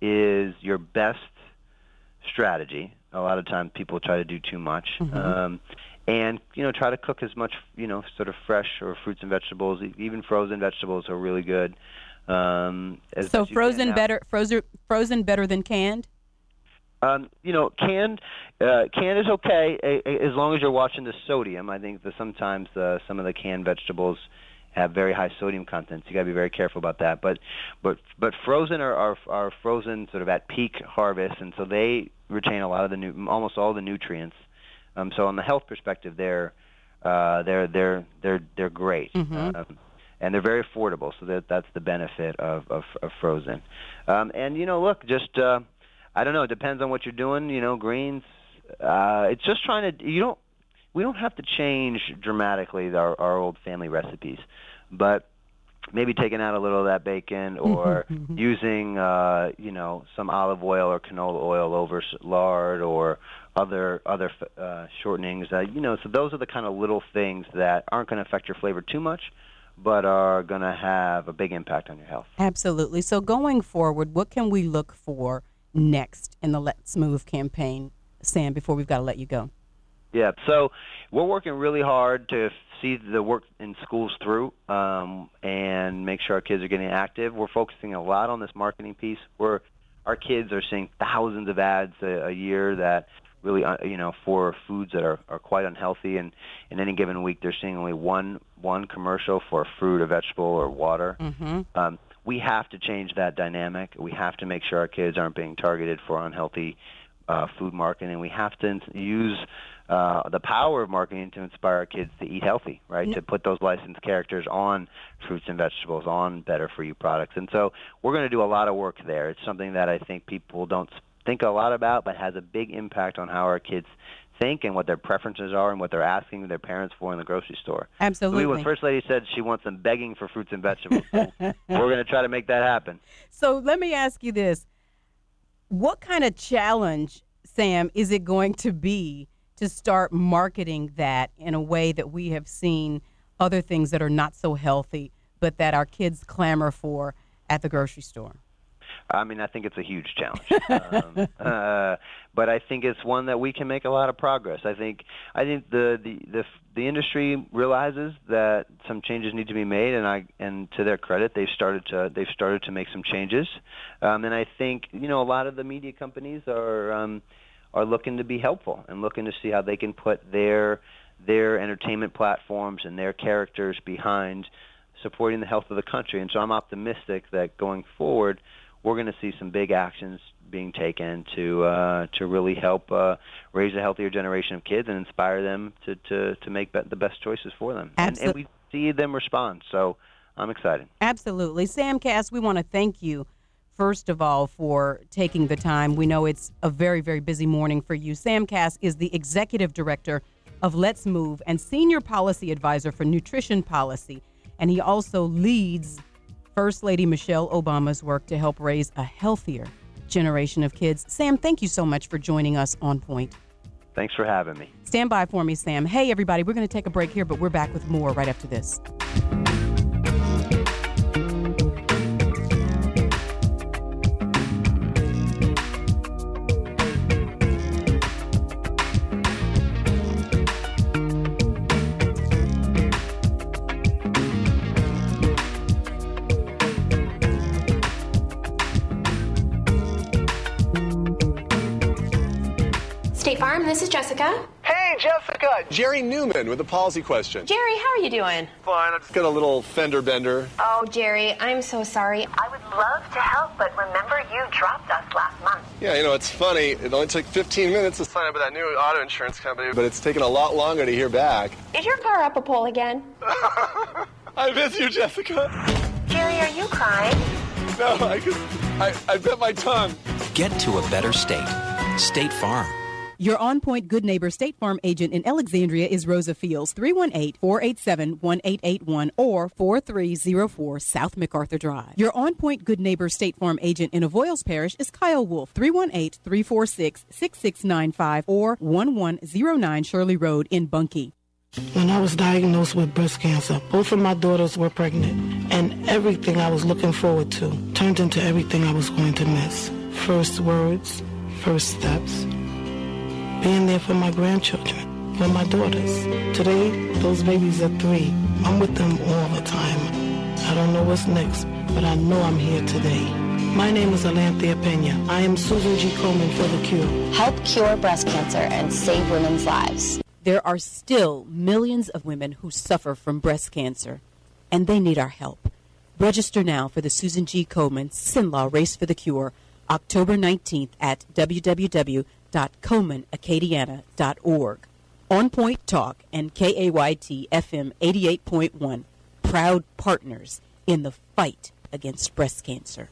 is your best strategy. A lot of times people try to do too much, mm-hmm. um, and you know try to cook as much you know sort of fresh or fruits and vegetables. Even frozen vegetables are really good. Um, as
so frozen better frozen frozen better than canned.
Um, you know, canned uh, canned is okay a, a, as long as you're watching the sodium. I think that sometimes uh, some of the canned vegetables have very high sodium contents. You got to be very careful about that. But but but frozen are, are are frozen sort of at peak harvest, and so they retain a lot of the nu- almost all the nutrients. Um, so on the health perspective, they're uh, they're they're they're they're great.
Mm-hmm.
Um, and they're very affordable, so that that's the benefit of of, of frozen. Um, and you know, look, just uh, I don't know. It depends on what you're doing. You know, greens. Uh, it's just trying to. You don't. We don't have to change dramatically our, our old family recipes, but maybe taking out a little of that bacon, or mm-hmm. using uh, you know some olive oil or canola oil over lard, or other other uh, shortenings. Uh, you know, so those are the kind of little things that aren't going to affect your flavor too much, but are going to have a big impact on your health.
Absolutely. So going forward, what can we look for next in the Let's Move campaign, Sam, before we've got to let you go?
Yeah, so we're working really hard to see the work in schools through um, and make sure our kids are getting active. We're focusing a lot on this marketing piece where our kids are seeing thousands of ads a, a year that really, uh, you know, for foods that are, are quite unhealthy. And in any given week, they're seeing only one one commercial for a fruit, a vegetable, or water.
Mm-hmm.
Um, we have to change that dynamic. We have to make sure our kids aren't being targeted for unhealthy uh, food marketing. We have to use uh, the power of marketing to inspire our kids to eat healthy, right?
Yep.
To put those licensed characters on fruits and vegetables, on better-for-you products. And so we're going to do a lot of work there. It's something that I think people don't think a lot about, but has a big impact on how our kids think and what their preferences are and what they're asking their parents for in the grocery store.
Absolutely.
So when First Lady said she wants them begging for fruits and vegetables, so we're going to try to make that happen.
So let me ask you this. What kind of challenge, Sam, is it going to be to start marketing that in a way that we have seen other things that are not so healthy, but that our kids clamor for at the grocery store?
I mean, I think it's a huge challenge, um, uh, but I think it's one that we can make a lot of progress. I think I think the, the, the, the industry realizes that some changes need to be made, and I and to their credit, they've started to they've started to make some changes. Um, and I think you know a lot of the media companies are um, are looking to be helpful and looking to see how they can put their their entertainment platforms and their characters behind supporting the health of the country. And so I'm optimistic that going forward, we're going to see some big actions being taken to uh, to really help uh, raise a healthier generation of kids and inspire them to, to, to make be- the best choices for them. And, and we see them respond, so I'm excited.
Absolutely. Sam Kass, we want to thank you, first of all, for taking the time. We know it's a very, very busy morning for you. Sam Kass is the Executive Director of Let's Move and Senior Policy Advisor for Nutrition Policy, and he also leads First Lady Michelle Obama's work to help raise a healthier generation of kids. Sam, thank you so much for joining us on Point.
Thanks for having me.
Stand by for me, Sam. Hey, everybody, we're going to take a break here, but we're back with more right after this.
State Farm, this is Jessica.
Hey, Jessica! Jerry Newman with a policy question.
Jerry, how are you doing?
Fine, I just got a little fender bender.
Oh, Jerry, I'm so sorry.
I would love to help, but remember you dropped us last month.
Yeah, you know, it's funny. It only took fifteen minutes to sign up with that new auto insurance company, but it's taken a lot longer to hear back.
Is your car up a pole again?
I miss you, Jessica.
Jerry, are you crying?
No, I just, I, I bit my tongue.
Get to a better state. State Farm.
Your On Point Good Neighbor State Farm agent in Alexandria is Rosa Fields, three one eight, four eight seven, one eight eight one or four three zero four South MacArthur Drive. Your On Point Good Neighbor State Farm agent in Avoyles Parish is Kyle Wolf, three one eight, three four six, six six nine five or one one zero nine Shirley Road in Bunkie.
When I was diagnosed with breast cancer, both of my daughters were pregnant, and everything I was looking forward to turned into everything I was going to miss. First words, first steps, being there for my grandchildren, for my daughters. Today, those babies are three. I'm with them all the time. I don't know what's next, but I know I'm here today. My name is Alanthea Pena. I am Susan G. Komen for the Cure.
Help cure breast cancer and save women's lives.
There are still millions of women who suffer from breast cancer, and they need our help. Register now for the Susan G. Komen Sinlaw Race for the Cure, October nineteenth at w w w dot komen acadiana dot org. On Point Talk and K A Y T F M eighty-eight point one, proud partners in the fight against breast cancer.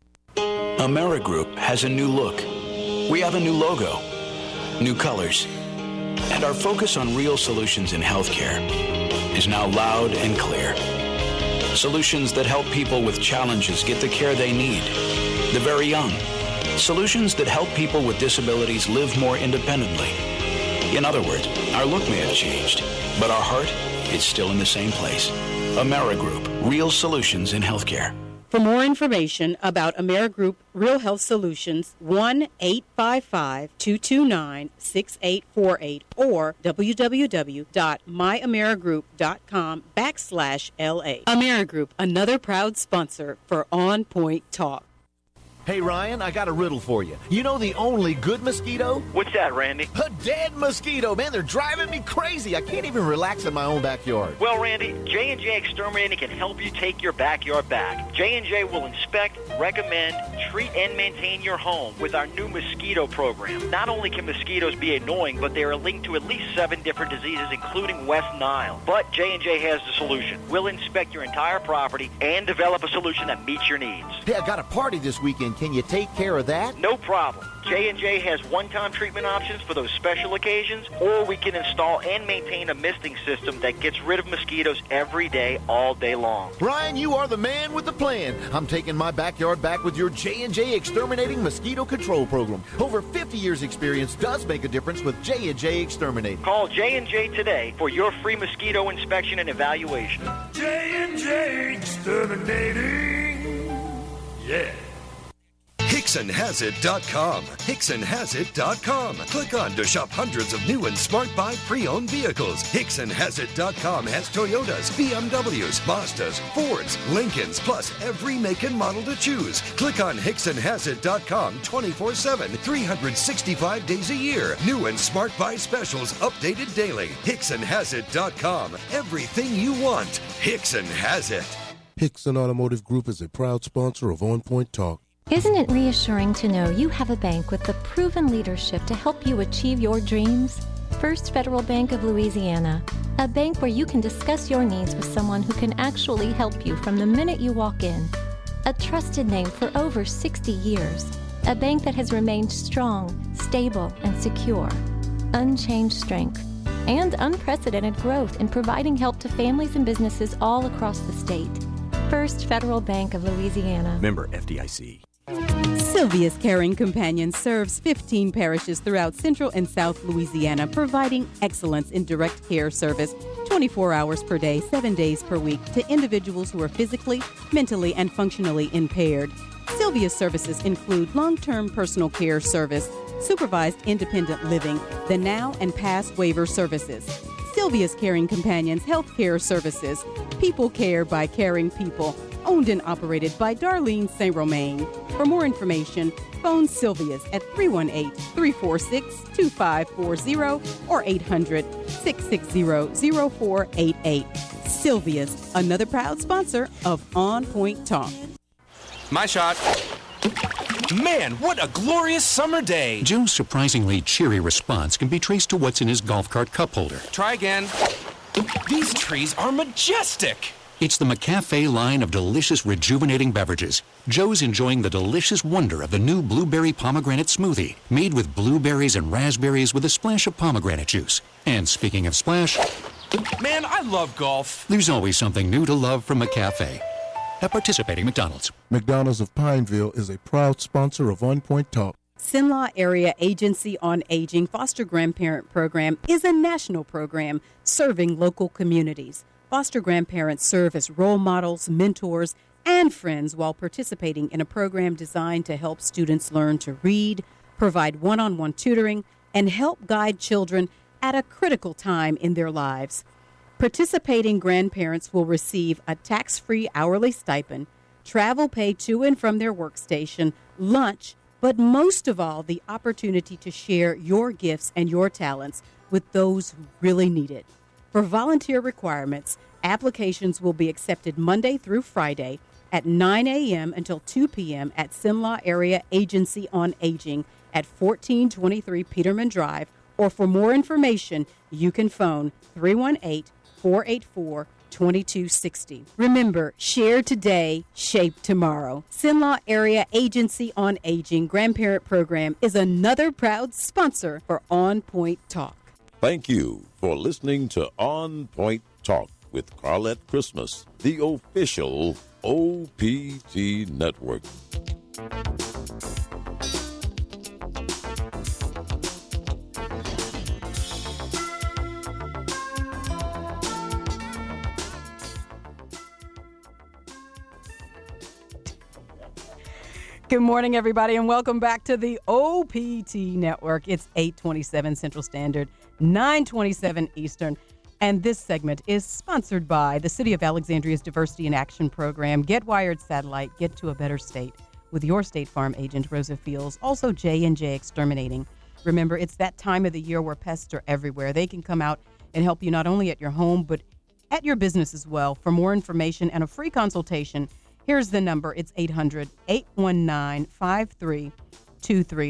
Amerigroup has a new look. We have a new logo, new colors, and our focus on real solutions in healthcare is now loud and clear. Solutions that help people with challenges get the care they need, the very young. Solutions that help people with disabilities live more independently. In other words, our look may have changed, but our heart is still in the same place. Amerigroup, real solutions in healthcare.
For more information about Amerigroup Real Health Solutions, one eight five five, two two nine, six eight four eight or w w w dot my amerigroup dot com backslash L A. Amerigroup, another proud sponsor for On Point Talk.
Hey, Ryan, I got a riddle for you. You know the only good mosquito?
What's that, Randy?
A dead mosquito, man. They're driving me crazy. I can't even relax in my own backyard.
Well, Randy, J and J Exterminating can help you take your backyard back. J and J will inspect, recommend, treat, and maintain your home with our new mosquito program. Not only can mosquitoes be annoying, but they are linked to at least seven different diseases, including West Nile. But J and J has the solution. We'll inspect your entire property and develop a solution that meets your needs.
Hey, I got a party this weekend. Can you take care of that?
No problem. J and J has one-time treatment options for those special occasions, or we can install and maintain a misting system that gets rid of mosquitoes every day, all day long.
Brian, you are the man with the plan. I'm taking my backyard back with your J and J Exterminating Mosquito Control Program. Over fifty years experience does make a difference with J and J Exterminating.
Call J and J today for your free mosquito inspection and evaluation.
J and J Exterminating. Yeah.
Here
Hickson Has It dot com. Hickson Has It dot com. Click on to shop hundreds of new and Smart Buy pre-owned vehicles. Hickson Has It dot com has Toyotas, B M Ws, Mazdas, Fords, Lincolns, plus every make and model to choose. Click on Hickson Has It dot com twenty-four seven, three hundred sixty-five days a year. New and Smart Buy specials updated daily. Hickson Has It dot com. Everything you want. Hickson has it.
Hickson Automotive Group is a proud sponsor of On Point Talk.
Isn't it reassuring to know you have a bank with the proven leadership to help you achieve your dreams? First Federal Bank of Louisiana, a bank where you can discuss your needs with someone who can actually help you from the minute you walk in. A trusted name for over sixty years. A bank that has remained strong, stable, and secure. Unchanged strength and unprecedented growth in providing help to families and businesses all across the state. First Federal Bank of Louisiana.
Member F D I C.
Sylvia's Caring Companion serves fifteen parishes throughout Central and South Louisiana, providing excellence in direct care service twenty-four hours per day, seven days per week to individuals who are physically, mentally, and functionally impaired. Sylvia's services include long-term personal care service, supervised independent living, the now and past waiver services. Sylvia's Caring Companions Healthcare Services, people care by caring people, owned and operated by Darlene Saint Romain. For more information, phone Sylvia's at three one eight, three four six, two five four zero or eight hundred, six six zero, zero four eight eight. Sylvia's, another proud sponsor of On Point Talk.
My shot. Man, what a glorious summer day.
Joe's surprisingly cheery response can be traced to what's in his golf cart cup holder.
Try again. These trees are majestic.
It's the McCafe line of delicious, rejuvenating beverages. Joe's enjoying the delicious wonder of the new blueberry pomegranate smoothie, made with blueberries and raspberries with a splash of pomegranate juice. And speaking of splash,
man, I love golf.
There's always something new to love from McCafe. At participating McDonald's.
McDonald's of Pineville is a proud sponsor of On Point Talk.
Cenla Area Agency on Aging Foster Grandparent Program is a national program serving local communities. Foster grandparents serve as role models, mentors, and friends while participating in a program designed to help students learn to read, provide one-on-one tutoring, and help guide children at a critical time in their lives. Participating grandparents will receive a tax-free hourly stipend, travel pay to and from their workstation, lunch, but most of all, the opportunity to share your gifts and your talents with those who really need it. For volunteer requirements, applications will be accepted Monday through Friday at nine a.m. until two p.m. at Cenla Area Agency on Aging at fourteen twenty-three Peterman Drive, or for more information, you can phone three one eight, four eight four, two two six zero. Remember, share today, shape tomorrow. Cenla Area Agency on Aging Grandparent Program is another proud sponsor for On Point Talk.
Thank you for listening to On Point Talk with Carlette Christmas, the official O P T network.
Good morning, everybody, and welcome back to the O P T Network. It's eight twenty-seven Central Standard, nine twenty-seven Eastern, and this segment is sponsored by the City of Alexandria's Diversity in Action Program. Get Wired Satellite, get to a better state with your State Farm agent, Rosa Fields. Also, J and J Exterminating. Remember, it's that time of the year where pests are everywhere. They can come out and help you not only at your home, but at your business as well. For more information and a free consultation, here's the number. It's eight hundred, eight one nine, five three two three.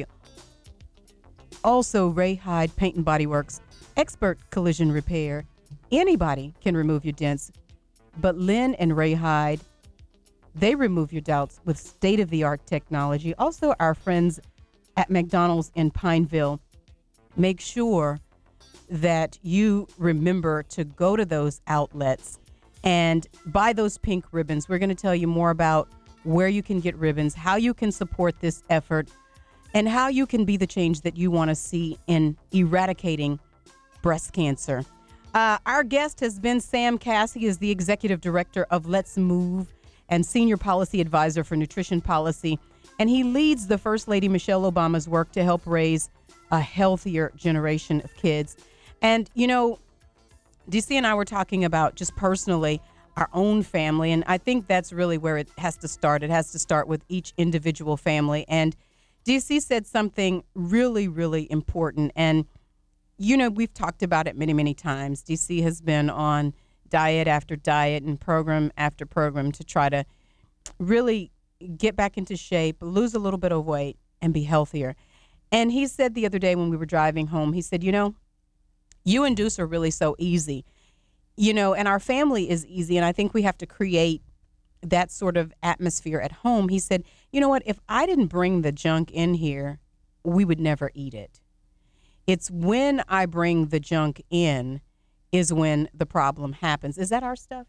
Also, Ray Hyde Paint and Body Works, expert collision repair. Anybody can remove your dents, but Lynn and Ray Hyde, they remove your doubts with state-of-the-art technology. Also, our friends at McDonald's in Pineville, make sure that you remember to go to those outlets and buy those pink ribbons. We're going to tell you more about where you can get ribbons, how you can support this effort, and how you can be the change that you want to see in eradicating breast cancer. Uh, our guest has been Sam Cass. He is the executive director of Let's Move and senior policy advisor for nutrition policy And he leads the First Lady Michelle Obama's work to help raise a healthier generation of kids. And, you know, D C and I were talking about just personally our own family, and I think that's really where it has to start. It has to start with each individual family. And D C said something really, really important. And, you know, we've talked about it many, many times. D C has been on diet after diet and program after program to try to really get back into shape, lose a little bit of weight, and be healthier. And he said the other day when we were driving home, he said, you know, you and Deuce are really so easy, you know, and our family is easy. And I think we have to create that sort of atmosphere at home. He said, you know what, if I didn't bring the junk in here, we would never eat it. It's when I bring the junk in is when the problem happens. Is that our stuff?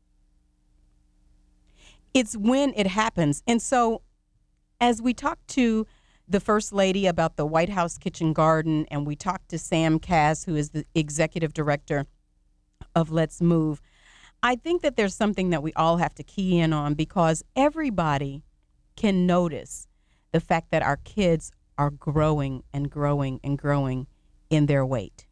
It's when it happens. And so as we talked to the First Lady about the White House Kitchen Garden, and we talked to Sam Cass, who is the executive director of Let's Move, I think that there's something that we all have to key in on, because everybody can notice the fact that our kids are growing and growing and growing in their weight.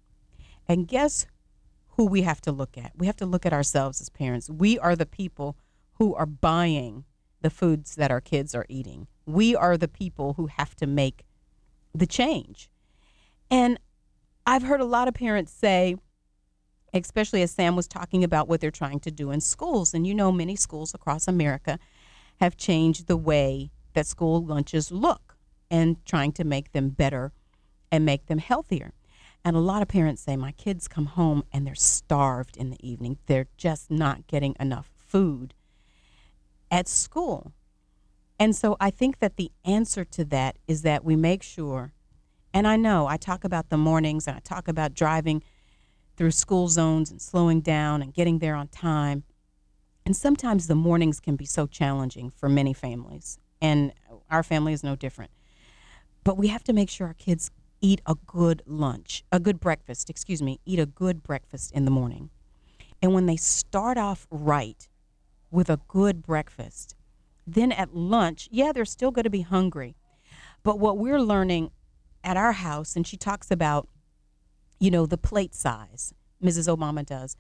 And guess who we have to look at? We have to look at ourselves as parents. We are the people who are buying the foods that our kids are eating. We are the people who have to make the change. And I've heard a lot of parents say, especially as Sam was talking about what they're trying to do in schools, and you know many schools across America have changed the way that school lunches look and trying to make them better and make them healthier. And a lot of parents say, my kids come home and they're starved in the evening. They're just not getting enough food at school. And so I think that the answer to that is that we make sure, and I know I talk about the mornings and I talk about driving through school zones and slowing down and getting there on time. And sometimes the mornings can be so challenging for many families, and our family is no different. But we have to make sure our kids eat a good lunch, a good breakfast, excuse me, eat a good breakfast in the morning. And when they start off right with a good breakfast, then at lunch, yeah, they're still going to be hungry. But what we're learning at our house, and she talks about, you know, the plate size, Missus Obama does,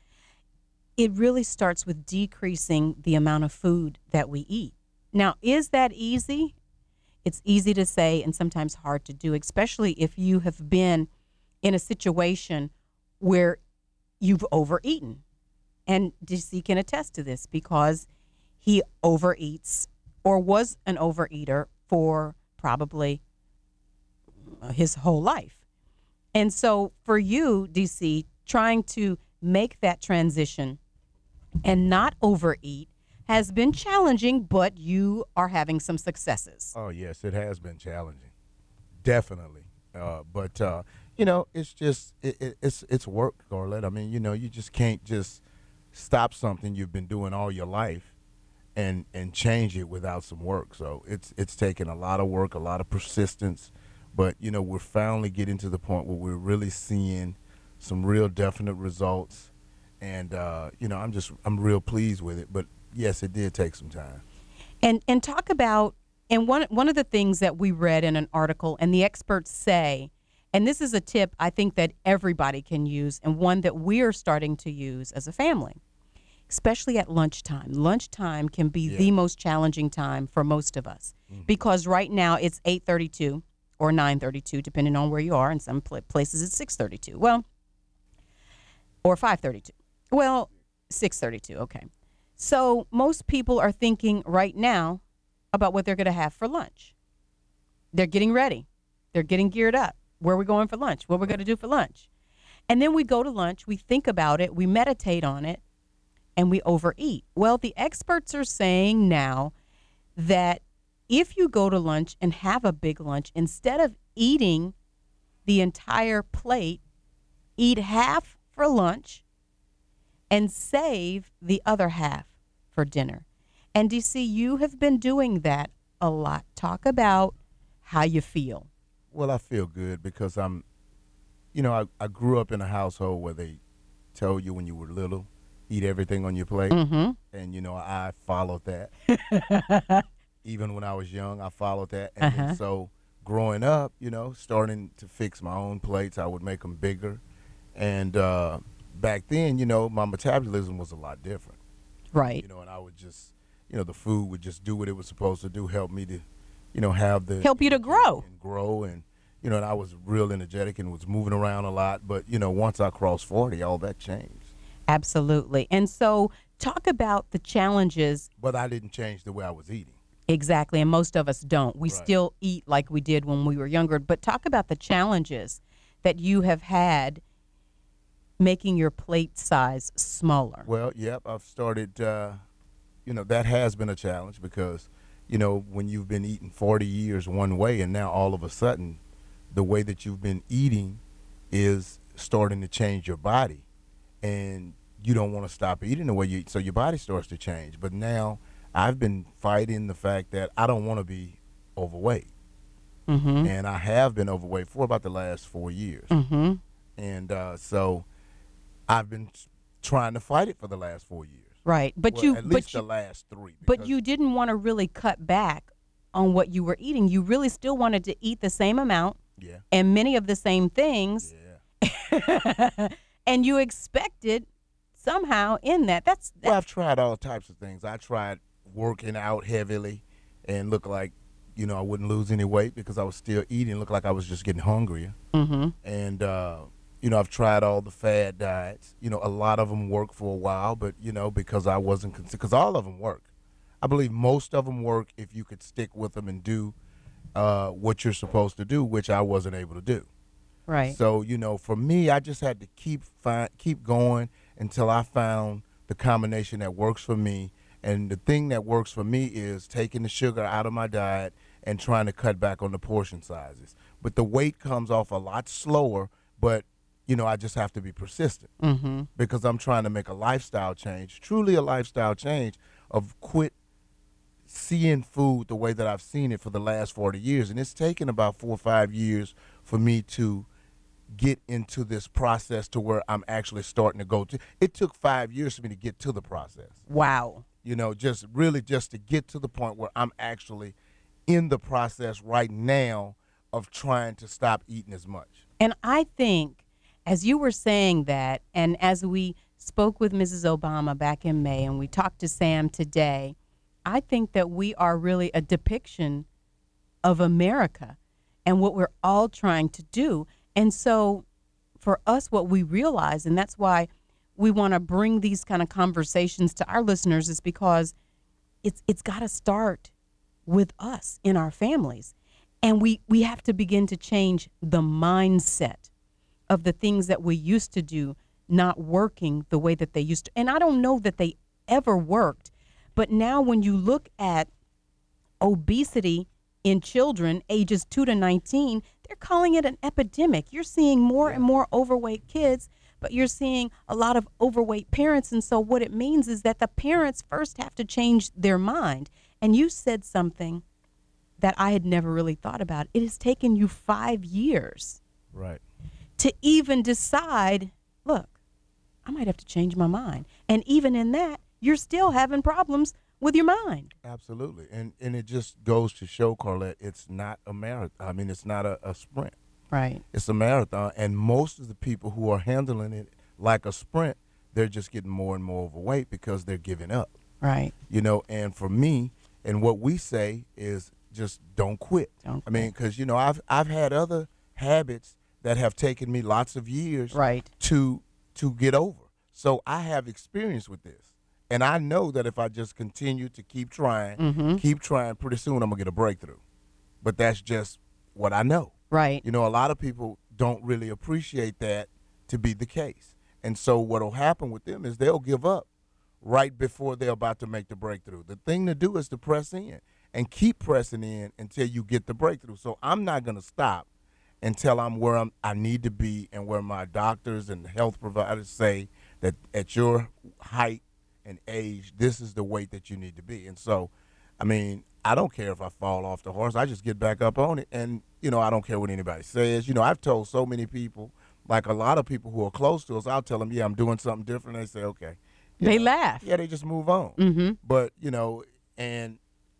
it really starts with decreasing the amount of food that we eat. Now, is that easy? It's easy to say and sometimes hard to do, especially if you have been in a situation where you've overeaten. And D C can attest to this because he overeats or was an overeater for probably his whole life. And so for you, D C, trying to make that transition and not overeat has been challenging, but you are having some successes.
Oh, yes, it has been challenging. Definitely. Uh, but, uh, you know, it's just, it, it, it's it's work, Scarlett. I mean, you know, you just can't just stop something you've been doing all your life and and change it without some work. So it's it's taken a lot of work, a lot of persistence. But, you know, we're finally getting to the point where we're really seeing some real definite results. And, uh, you know, I'm just, I'm real pleased with it. But, yes, it did take some time.
And and talk about, and one one of the things that we read in an article, and the experts say, and this is a tip I think that everybody can use, and one that we're starting to use as a family, especially at lunchtime. Lunchtime can be yeah. the most challenging time for most of us, mm-hmm. because right now it's eight thirty-two or nine thirty-two, depending on where you are. In some places it's six thirty-two. Well, or five thirty-two. Well, six thirty-two, okay. So most people are thinking right now about what they're going to have for lunch. They're getting ready. They're getting geared up. Where are we going for lunch? What are we going to do for lunch? And then we go to lunch, we think about it, we meditate on it, and we overeat. Well, the experts are saying now that if you go to lunch and have a big lunch, instead of eating the entire plate, eat half for lunch and save the other half for dinner. And D C, you have been doing that a lot. Talk about how you feel.
Well, I feel good because I'm, you know, I, I grew up in a household where they told you when you were little, eat everything on your plate.
Mm-hmm.
And, you know, I followed that. even when I was young, I followed that. And
Uh-huh.
then so growing up, you know, starting to fix my own plates, I would make them bigger. And uh, back then, you know, my metabolism was a lot different.
Right.
You know, and I would just, you know, the food would just do what it was supposed to do, help me to, you know, have the
Help you to grow.
and grow, and you know, and I was real energetic and was moving around a lot. But you know, once I crossed forty, all that changed.
Absolutely. And so talk about the challenges.
But I didn't change the way I was eating.
Exactly. And most of us don't. We
Right.
still eat like we did when we were younger. But talk about the challenges that you have had making your plate size smaller.
Well, yep, I've started. Uh, you know, that has been a challenge because, you know, when you've been eating forty years one way, and now all of a sudden, the way that you've been eating is starting to change your body, and you don't want to stop eating the way you eat, so your body starts to change. But now I've been fighting the fact that I don't want to be overweight.
Mm-hmm.
And I have been overweight for about the last four years.
Mm-hmm.
And uh, so I've been trying to fight it for the last four years.
Right. But
Well,
you
at
but
least
you,
the last three.
But you didn't want to really cut back on what you were eating. You really still wanted to eat the same amount
Yeah.
and many of the same things. Yeah. And you expected somehow in that. That's, that's
Well, I've tried all types of things. I tried working out heavily and look like, you know, I wouldn't lose any weight because I was still eating. Looked like I was just getting hungrier.
Mm-hmm.
And, uh, you know, I've tried all the fad diets. You know, a lot of them work for a while, but, you know, because I wasn't, because all of them work. I believe most of them work if you could stick with them and do uh, what you're supposed to do, which I wasn't able to do.
Right.
So, you know, for me, I just had to keep find, keep going until I found the combination that works for me. And the thing that works for me is taking the sugar out of my diet and trying to cut back on the portion sizes. But the weight comes off a lot slower, but, you know, I just have to be persistent
Mm-hmm.
because I'm trying to make a lifestyle change, truly a lifestyle change of quit seeing food the way that I've seen it for the last forty years. And it's taken about four or five years for me to get into this process to where I'm actually starting to go to. It took five years for me to get to the process.
Wow.
You know, just really just to get to the point where I'm actually in the process right now of trying to stop eating as much.
And I think as you were saying that, and as we spoke with Missus Obama back in May and we talked to Sam today, I think that we are really a depiction of America and what we're all trying to do. And so for us, what we realize, and that's why we want to bring these kind of conversations to our listeners, is because it's it's got to start with us in our families. And we, we have to begin to change the mindset of the things that we used to do not working the way that they used to. And I don't know that they ever worked. But now when you look at obesity in children ages two to nineteen, they're calling it an epidemic. You're seeing more and more overweight kids, but you're seeing a lot of overweight parents. And so what it means is that the parents first have to change their mind. And you said something that I had never really thought about. It has taken you five years
Right.
to even decide, look, I might have to change my mind. And even in that, you're still having problems with your mind.
Absolutely. And and it just goes to show, Carlette, it's not a marathon. I mean, it's not a, a sprint.
Right.
It's a marathon. And most of the people who are handling it like a sprint, they're just getting more and more overweight because they're giving up.
Right.
You know, and for me, and what we say is just don't quit.
Don't
I mean, because, you know, I've I've had other habits that have taken me lots of years
right.
to to get over. So I have experience with this. And I know that if I just continue to keep trying,
mm-hmm.
keep trying, pretty soon I'm going to get a breakthrough. But that's just what I know.
Right.
You know, a lot of people don't really appreciate that to be the case. And so what will happen with them is they'll give up right before they're about to make the breakthrough. The thing to do is to press in and keep pressing in until you get the breakthrough. So I'm not going to stop until I'm where I'm, I need to be and where my doctors and health providers say that at your height and age, this is the weight that you need to be. And so, I mean, I don't care if I fall off the horse. I just get back up on it. And, you know, I don't care what anybody says. You know, I've told so many people, like a lot of people who are close to us, I'll tell them, yeah, I'm doing something different. They say, okay. You
they
know,
laugh.
Yeah, they just move on.
Mm-hmm.
But, you know, and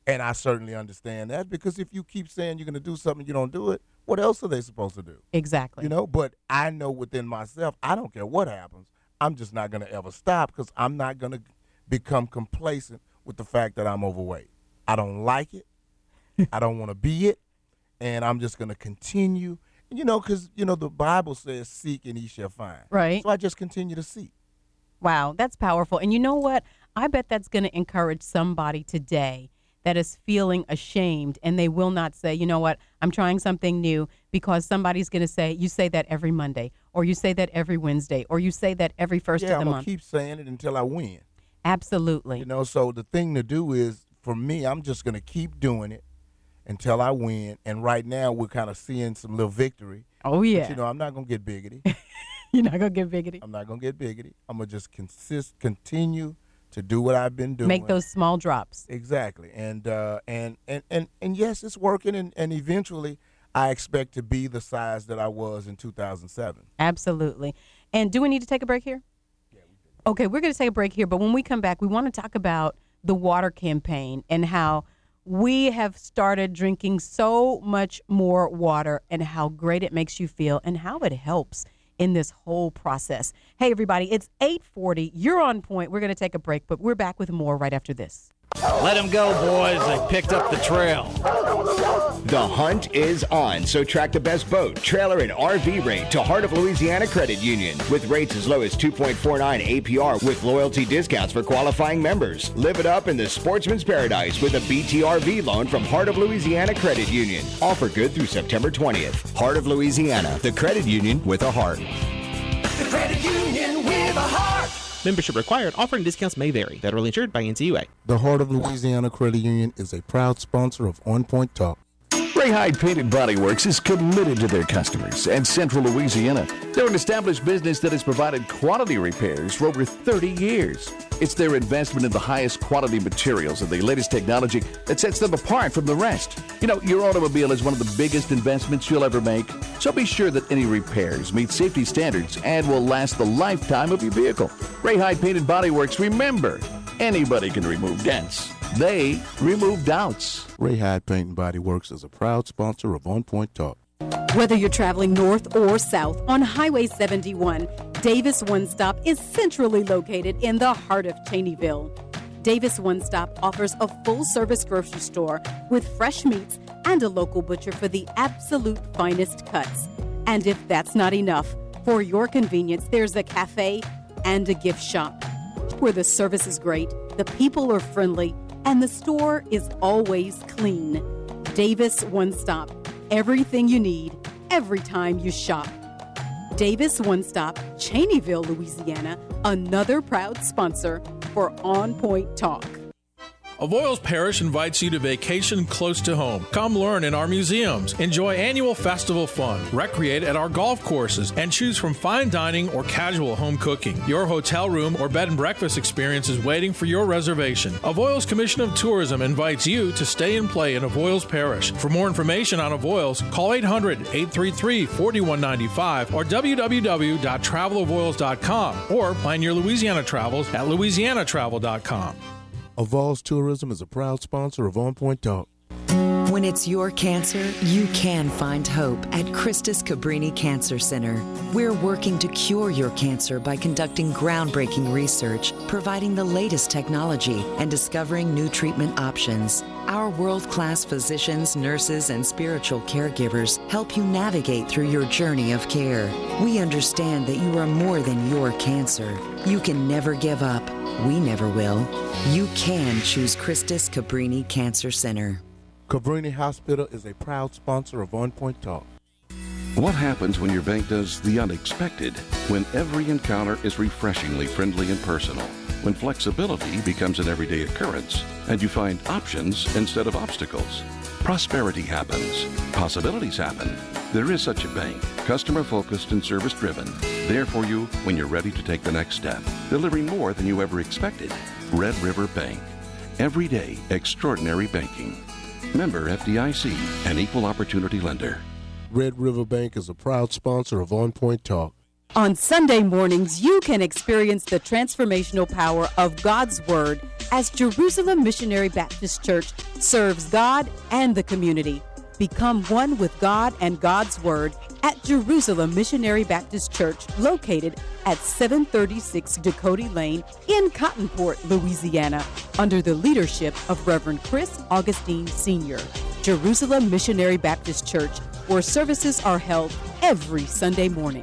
And I certainly understand that, because if you keep saying you're going to do something, you don't do it, what else are they supposed to do?
Exactly.
You know, but I know within myself, I don't care what happens. I'm just not going to ever stop, because I'm not going to become complacent with the fact that I'm overweight. I don't like it. I don't want to be it. And I'm just going to continue, you know, because, you know, the Bible says seek and ye shall find.
Right.
So I just continue to seek.
Wow, that's powerful. And you know what? I bet that's going to encourage somebody today that is feeling ashamed, and they will not say, you know what, I'm trying something new, because somebody's going to say, you say that every Monday, or you say that every Wednesday, or you say that every first
yeah,
of the
I'm
month.
Yeah, I'm going to keep saying it until I win.
Absolutely.
You know, so the thing to do is, for me, I'm just going to keep doing it until I win. And right now, we're kind of seeing some little victory.
Oh, yeah.
But, you know, I'm not going to get biggity.
You're not going to get biggity?
I'm not going to get biggity. I'm going to just consist, continue to do what I've been doing.
Make those small drops.
Exactly. And uh, and, and, and and yes, it's working, and, and eventually I expect to be the size that I was in two thousand seven.
Absolutely. And do we need to take a break here? Yeah, we do. Okay, we're going to take a break here, but when we come back, we want to talk about the water campaign and how we have started drinking so much more water, and how great it makes you feel, and how it helps in this whole process. Hey, everybody, it's eight forty. You're on point. We're going to take a break, but we're back with more right after this.
Let them go, boys. They picked up the trail.
The hunt is on, so track the best boat, trailer, and R V rate to Heart of Louisiana Credit Union. With rates as low as two point four nine A P R with loyalty discounts for qualifying members. Live it up in the sportsman's paradise with a B T R V loan from Heart of Louisiana Credit Union. Offer good through September twentieth. Heart of Louisiana, the credit union with a heart.
The credit union with a heart.
Membership required. Offer and discounts may vary. Federally insured by N C U A.
The Heart of Louisiana Credit Union is a proud sponsor of On Point Talk.
Ray Hyde Painted Body Works is committed to their customers and Central Louisiana. They're an established business that has provided quality repairs for over thirty years. It's their investment in the highest quality materials and the latest technology that sets them apart from the rest. You know, your automobile is one of the biggest investments you'll ever make, so be sure that any repairs meet safety standards and will last the lifetime of your vehicle. Ray Hyde Painted Body Works, remember, anybody can remove dents. They remove doubts.
Ray Hyde Paint and Body Works is a proud sponsor of On Point Talk.
Whether you're traveling north or south on Highway seventy-one, Davis One Stop is centrally located in the heart of Cheneyville. Davis One Stop offers a full-service grocery store with fresh meats and a local butcher for the absolute finest cuts. And if that's not enough, for your convenience, there's a cafe and a gift shop where the service is great, the people are friendly, and the store is always clean. Davis One Stop. Everything you need, every time you shop. Davis One Stop, Cheneyville, Louisiana, another proud sponsor for On Point Talk.
Avoyelles Parish invites you to vacation close to home. Come learn in our museums, enjoy annual festival fun, recreate at our golf courses, and choose from fine dining or casual home cooking. Your hotel room or bed and breakfast experience is waiting for your reservation. Avoyelles Commission of Tourism invites you to stay and play in Avoyelles Parish. For more information on Avoyelles, call eight hundred, eight three three, four one nine five or w w w dot travel avoyelles dot com or plan your Louisiana travels at louisiana travel dot com.
Avoyelles Tourism is a proud sponsor of On Point Talk.
When it's your cancer, you can find hope at Christus Cabrini Cancer Center. We're working to cure your cancer by conducting groundbreaking research, providing the latest technology, and discovering new treatment options. Our world-class physicians, nurses, and spiritual caregivers help you navigate through your journey of care. We understand that you are more than your cancer. You can never give up. We never will. You can choose Christus Cabrini Cancer Center.
Cabrini Hospital is a proud sponsor of On Point Talk.
What happens when your bank does the unexpected? When every encounter is refreshingly friendly and personal? When flexibility becomes an everyday occurrence and you find options instead of obstacles? Prosperity happens. Possibilities happen. There is such a bank, customer-focused and service-driven, there for you when you're ready to take the next step, delivering more than you ever expected. Red River Bank. Everyday extraordinary banking. Member F D I C, an equal opportunity lender.
Red River Bank is a proud sponsor of On Point Talk.
On Sunday mornings, you can experience the transformational power of God's Word as Jerusalem Missionary Baptist Church serves God and the community. Become one with God and God's Word at Jerusalem Missionary Baptist Church, located at seven thirty-six Dakota Lane in Cottonport, Louisiana, under the leadership of Reverend Chris Augustine Senior Jerusalem Missionary Baptist Church, where services are held every Sunday morning.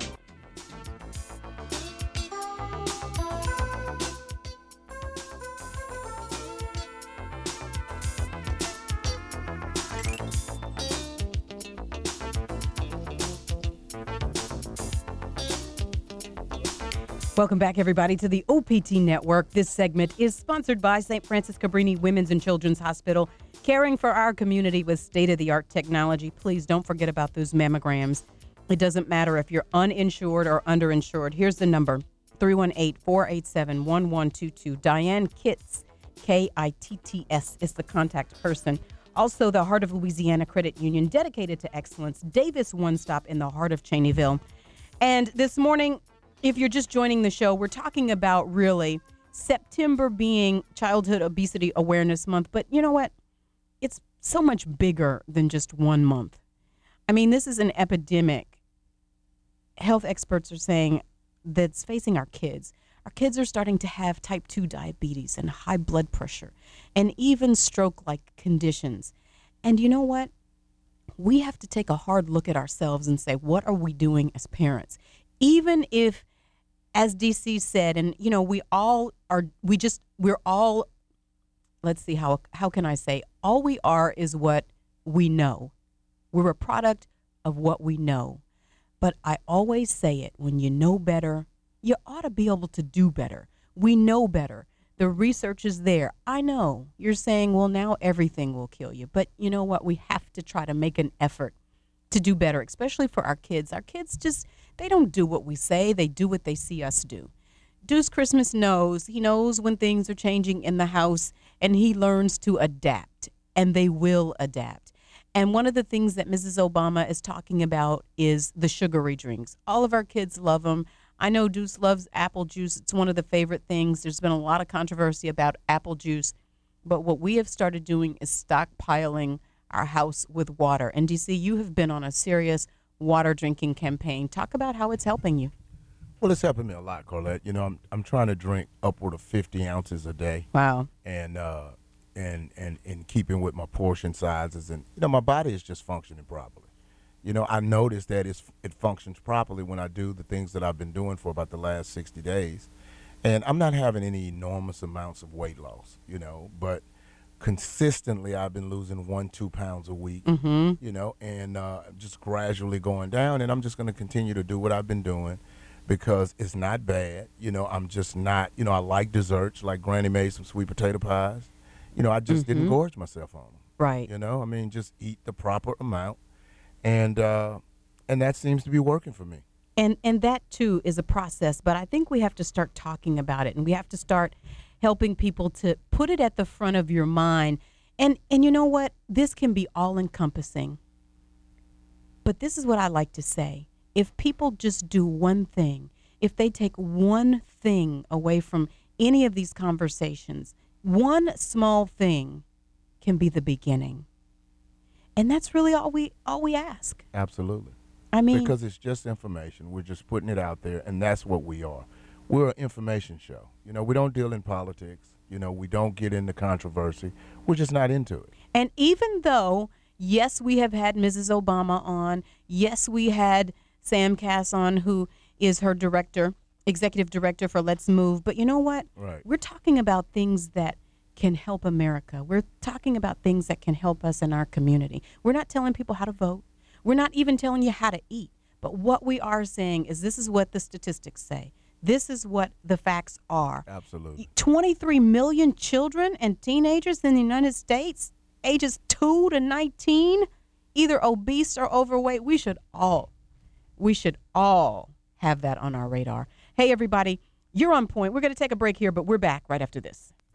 Welcome back, everybody, to the O P T Network. This segment is sponsored by Saint Francis Cabrini Women's and Children's Hospital, caring for our community with state-of-the-art technology. Please don't forget about those mammograms. It doesn't matter if you're uninsured or underinsured. Here's the number, three one eight, four eight seven, one one two two. Diane Kitts, K I T T S, is the contact person. Also, the Heart of Louisiana Credit Union, dedicated to excellence. Davis One Stop in the heart of Cheneyville. And this morning, if you're just joining the show, we're talking about really September being Childhood Obesity Awareness Month. But you know what? It's so much bigger than just one month. I mean, this is an epidemic. Health experts are saying that's facing our kids. Our kids are starting to have type two diabetes and high blood pressure and even stroke-like conditions. And you know what? We have to take a hard look at ourselves and say, what are we doing as parents? Even if, as D C said, and, you know, we all are, we just, we're all, let's see, how how can I say, all we are is what we know. We're a product of what we know. But I always say it, when you know better, you ought to be able to do better. We know better. The research is there. I know you're saying, well, now everything will kill you. But you know what? We have to try to make an effort to do better, especially for our kids. Our kids just, they don't do what we say. They do what they see us do. Deuce Christmas knows. He knows when things are changing in the house, and he learns to adapt, and they will adapt. And one of the things that Missus Obama is talking about is the sugary drinks. All of our kids love them. I know Deuce loves apple juice. It's one of the favorite things. There's been a lot of controversy about apple juice. But what we have started doing is stockpiling our house with water. And D C, you have been on a serious water drinking campaign. Talk about how it's helping you.
Well, it's helping me a lot, Carlette. You know, I'm I'm trying to drink upward of fifty ounces a day.
Wow.
And uh, and and in keeping with my portion sizes, and you know, my body is just functioning properly. You know, I noticed that it's, it functions properly when I do the things that I've been doing for about the last sixty days. And I'm not having any enormous amounts of weight loss, you know, but consistently I've been losing one, two pounds a week,
mm-hmm.
you know, and uh, just gradually going down. And I'm just going to continue to do what I've been doing because it's not bad. You know, I'm just not, you know, I like desserts, like Granny made some sweet potato pies. You know, I just
mm-hmm.
didn't gorge myself on them.
Right.
You know, I mean, just eat the proper amount. And uh, and that seems to be working for me.
And and that, too, is a process. But I think we have to start talking about it. And we have to start helping people to put it at the front of your mind. And, and you know what? This can be all-encompassing. But this is what I like to say. If people just do one thing, if they take one thing away from any of these conversations, one small thing can be the beginning. And that's really all we all we ask.
Absolutely.
I mean,
because it's just information. We're just putting it out there, and that's what we are. We're an information show. You know, we don't deal in politics. You know, we don't get into controversy. We're just not into it.
And even though, yes, we have had Missus Obama on. Yes, we had Sam Cass on, who is her director, executive director for Let's Move. But you know what?
Right.
We're talking about things that can help America. We're talking about things that can help us in our community. We're not telling people how to vote. We're not even telling you how to eat. But what we are saying is this is what the statistics say. This is what the facts are.
Absolutely.
twenty-three million children and teenagers in the United States, ages two to nineteen, either obese or overweight. We should all, we should all have that on our radar. Hey, everybody, you're on point. We're going to take a break here, but we're back right after this.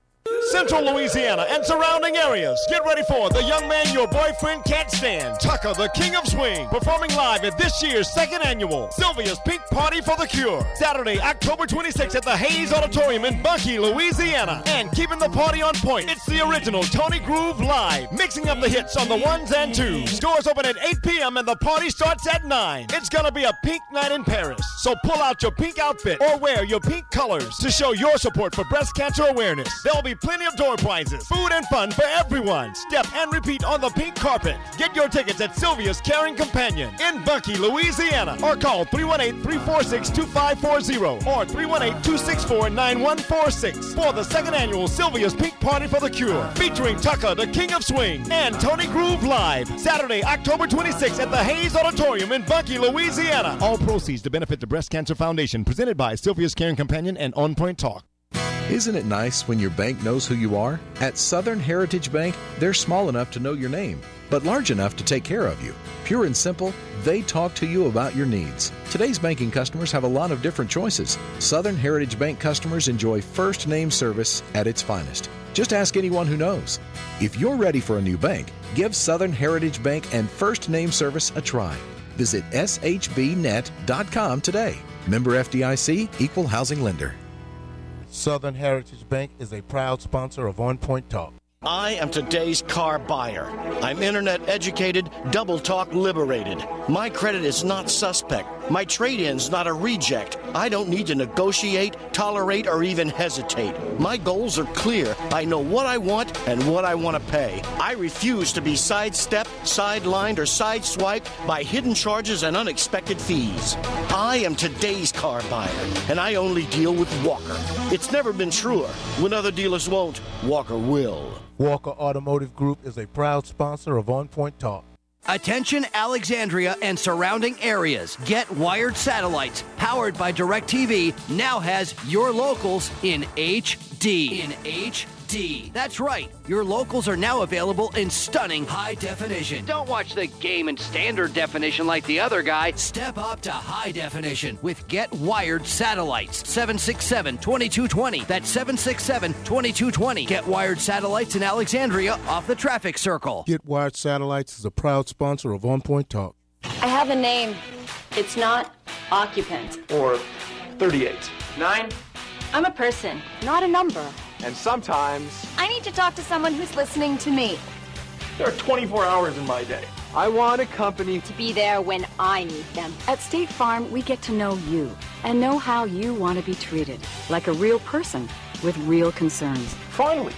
Central Louisiana and surrounding areas. Get ready for the young man your boyfriend can't stand, Tucker, the King of Swing, performing live at this year's second annual Sylvia's Pink Party for the Cure. Saturday, October twenty-sixth at the Hayes Auditorium in Bunkie, Louisiana. And keeping the party on point, it's the original Tony Groove Live, mixing up the hits on the ones and twos. Doors open at eight p.m. and the party starts at nine. It's gonna be a pink night in Paris, so pull out your pink outfit or wear your pink colors to show your support for breast cancer awareness. There'll be plenty of door prizes, food and fun for everyone. Step and repeat on the pink carpet. Get your tickets at Sylvia's Caring Companion in Bunkie, Louisiana, or call three one eight, three four six, two five four zero or three one eight, two six four, nine one four six for the second annual Sylvia's Pink Party for the Cure, featuring Tucker, the King of Swing, and Tony Groove Live, Saturday, October twenty-sixth at the Hayes Auditorium in Bunkie, Louisiana. All proceeds to benefit the Breast Cancer Foundation, presented by Sylvia's Caring Companion and On Point Talk.
Isn't it nice when your bank knows who you are? At Southern Heritage Bank, they're small enough to know your name, but large enough to take care of you. Pure and simple, they talk to you about your needs. Today's banking customers have a lot of different choices. Southern Heritage Bank customers enjoy first name service at its finest. Just ask anyone who knows. If you're ready for a new bank, give Southern Heritage Bank and first name service a try. Visit S H B net dot com today. Member F D I C, Equal Housing Lender.
Southern Heritage Bank is a proud sponsor of On Point Talk.
I am today's car buyer. I'm internet educated, double talk liberated. My credit is not suspect. My trade-in's not a reject. I don't need to negotiate, tolerate, or even hesitate. My goals are clear. I know what I want and what I want to pay. I refuse to be sidestepped, sidelined, or sideswiped by hidden charges and unexpected fees. I am today's car buyer, and I only deal with Walker. It's never been truer. When other dealers won't, Walker will.
Walker Automotive Group is a proud sponsor of On Point Talk.
Attention Alexandria and surrounding areas. Get Wired Satellites, powered by DirecTV, now has your locals in H D. In H D. That's right. Your locals are now available in stunning high definition. Don't watch the game in standard definition like the other guy. Step up to high definition with Get Wired Satellites. seven six seven, two two two zero. That's seven six seven, two two two zero. Get Wired Satellites in Alexandria off the traffic circle.
Get Wired Satellites is a proud sponsor of On Point Talk.
I have a name. It's not occupant.
Or thirty-eight. Nine.
I'm a person, not a number.
And sometimes
I need to talk to someone who's listening to me.
there are twenty-four hours in my day. I want a company
to be there when I need them. At State Farm, we get to know you and know how you want to be treated, like a real person with real concerns.
Finally,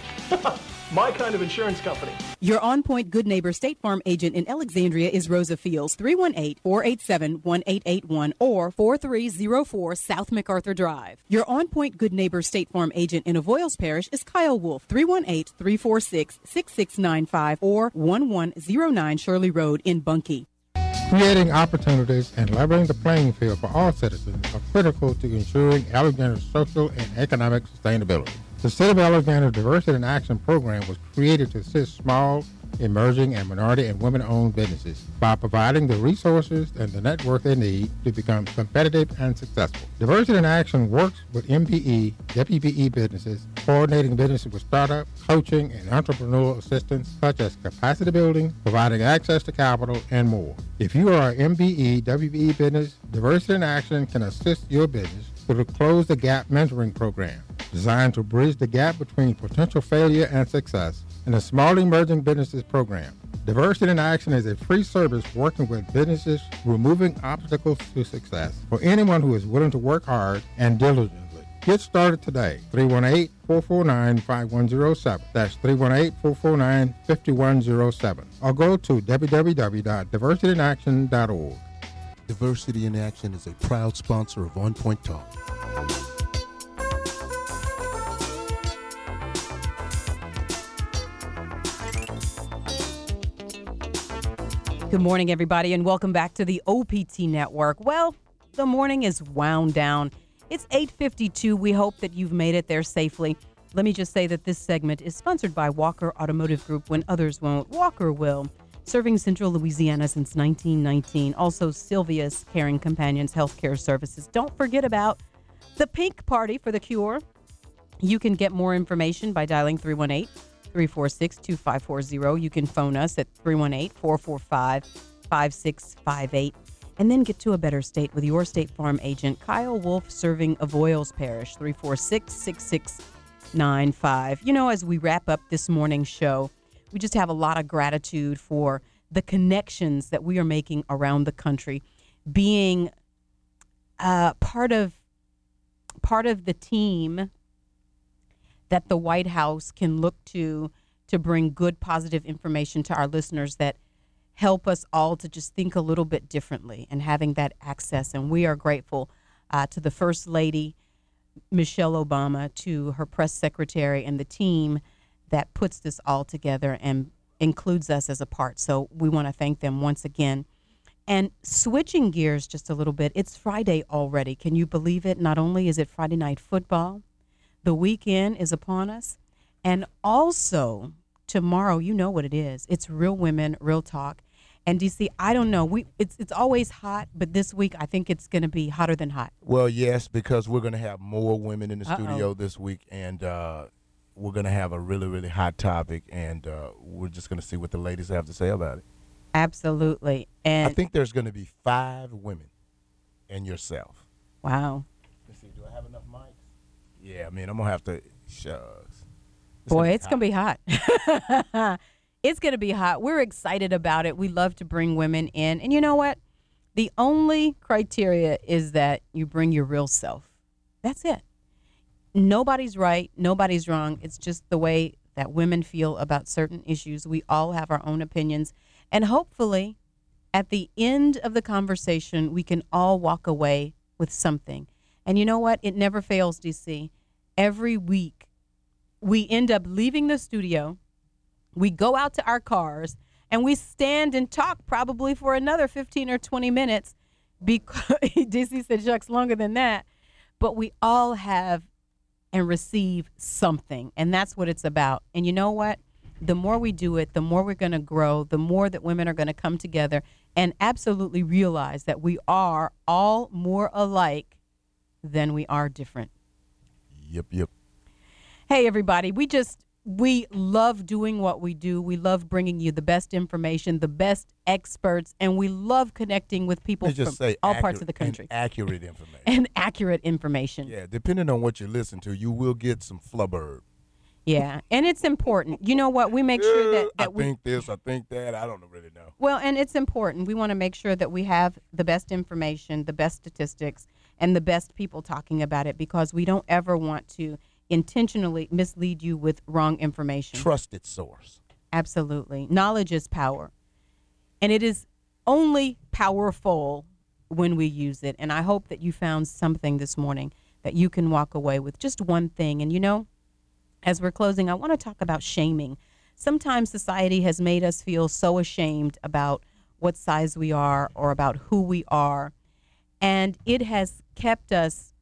my kind of insurance company.
Your On Point Good Neighbor State Farm agent in Alexandria is Rosa Fields, three one eight, four eight seven, one eight eight one or four three zero four South MacArthur Drive. Your On Point Good Neighbor State Farm agent in Avoyles Parish is Kyle Wolf, three one eight, three four six, six six nine five or one one zero nine Shirley Road in Bunkie.
Creating opportunities and leveling the playing field for all citizens are critical to ensuring Alexandria's social and economic sustainability. The City of Alexandria Diversity in Action program was created to assist small, emerging, and minority and women-owned businesses by providing the resources and the network they need to become competitive and successful. Diversity in Action works with M B E, W B E businesses, coordinating businesses with startup, coaching, and entrepreneurial assistance such as capacity building, providing access to capital, and more. If you are an M B E, W B E business, Diversity in Action can assist your business through the Close the Gap mentoring program, designed to bridge the gap between potential failure and success, and the Small Emerging Businesses Program. Diversity in Action is a free service working with businesses removing obstacles to success for anyone who is willing to work hard and diligently. Get started today. three one eight, four four nine, five one zero seven. That's three one eight, four four nine, five one zero seven. Or go to w w w dot diversity in action dot org.
Diversity in Action is a proud sponsor of On Point Talk.
Good morning, everybody, and welcome back to the O P T Network. Well, the morning is wound down. It's eight fifty-two. We hope that you've made it there safely. Let me just say that this segment is sponsored by Walker Automotive Group. When others won't, Walker will. Serving Central Louisiana since nineteen nineteen. Also, Sylvia's Caring Companions Healthcare Services. Don't forget about the Pink Party for the Cure. You can get more information by dialing three one eight, three four six, two five four zero. You can phone us at three one eight, four four five, five six five eight. And then get to a better state with your State Farm agent, Kyle Wolf, serving Avoyles Parish, three four six, six six nine five. You know, as we wrap up this morning's show, we just have a lot of gratitude for the connections that we are making around the country, being uh, part of part of the team that the White House can look to to bring good, positive information to our listeners that help us all to just think a little bit differently and having that access. And we are grateful uh, to the First Lady, Michelle Obama, to her press secretary and the team that puts this all together and includes us as a part. So we want to thank them once again. And switching gears just a little bit, it's Friday already. Can you believe it? Not only is it Friday night football, the weekend is upon us. And also tomorrow, you know what it is. It's Real Women, Real Talk. And D C, I don't know. We it's it's always hot, but this week I think it's going to be hotter than hot.
Well, yes, because we're going to have more women in the
Uh-oh.
studio this week, and uh, we're going to have a really, really hot topic, and uh, we're just going to see what the ladies have to say about it.
Absolutely. And
I think there's going to be five women and yourself.
Wow.
Let's see, do I have enough mics? Yeah, I mean, I'm going to have to, shucks.
Boy, it's going to be hot. It's going to be hot. We're excited about it. We love to bring women in. And you know what? The only criteria is that you bring your real self. That's it. Nobody's right. Nobody's wrong. It's just the way that women feel about certain issues. We all have our own opinions. And hopefully, at the end of the conversation, we can all walk away with something. And you know what? It never fails, D C. Every week, we end up leaving the studio. We go out to our cars and we stand and talk probably for another fifteen or twenty minutes because D C said, shucks, longer than that. But we all have and receive something. And that's what it's about. And you know what? The more we do it, the more we're going to grow, the more that women are going to come together and absolutely realize that we are all more alike than we are different.
Yep, yep.
Hey, everybody, we just, we love doing what we do. We love bringing you the best information, the best experts, and we love connecting with people
Let's just
from
say
all
accurate,
parts of the country.
And accurate information.
And accurate information.
Yeah, depending on what you listen to, you will get some flubber.
Yeah, and it's important. You know what? We make sure that, that
I
we
think this, I think that. I don't really know.
Well, and it's important. We want to make sure that we have the best information, the best statistics, and the best people talking about it because we don't ever want to intentionally mislead you with wrong information.
Trusted source.
Absolutely. Knowledge is power. And it is only powerful when we use it. And I hope that you found something this morning that you can walk away with, just one thing. And you know, as we're closing, I want to talk about shaming. Sometimes society has made us feel so ashamed about what size we are or about who we are. And it has kept us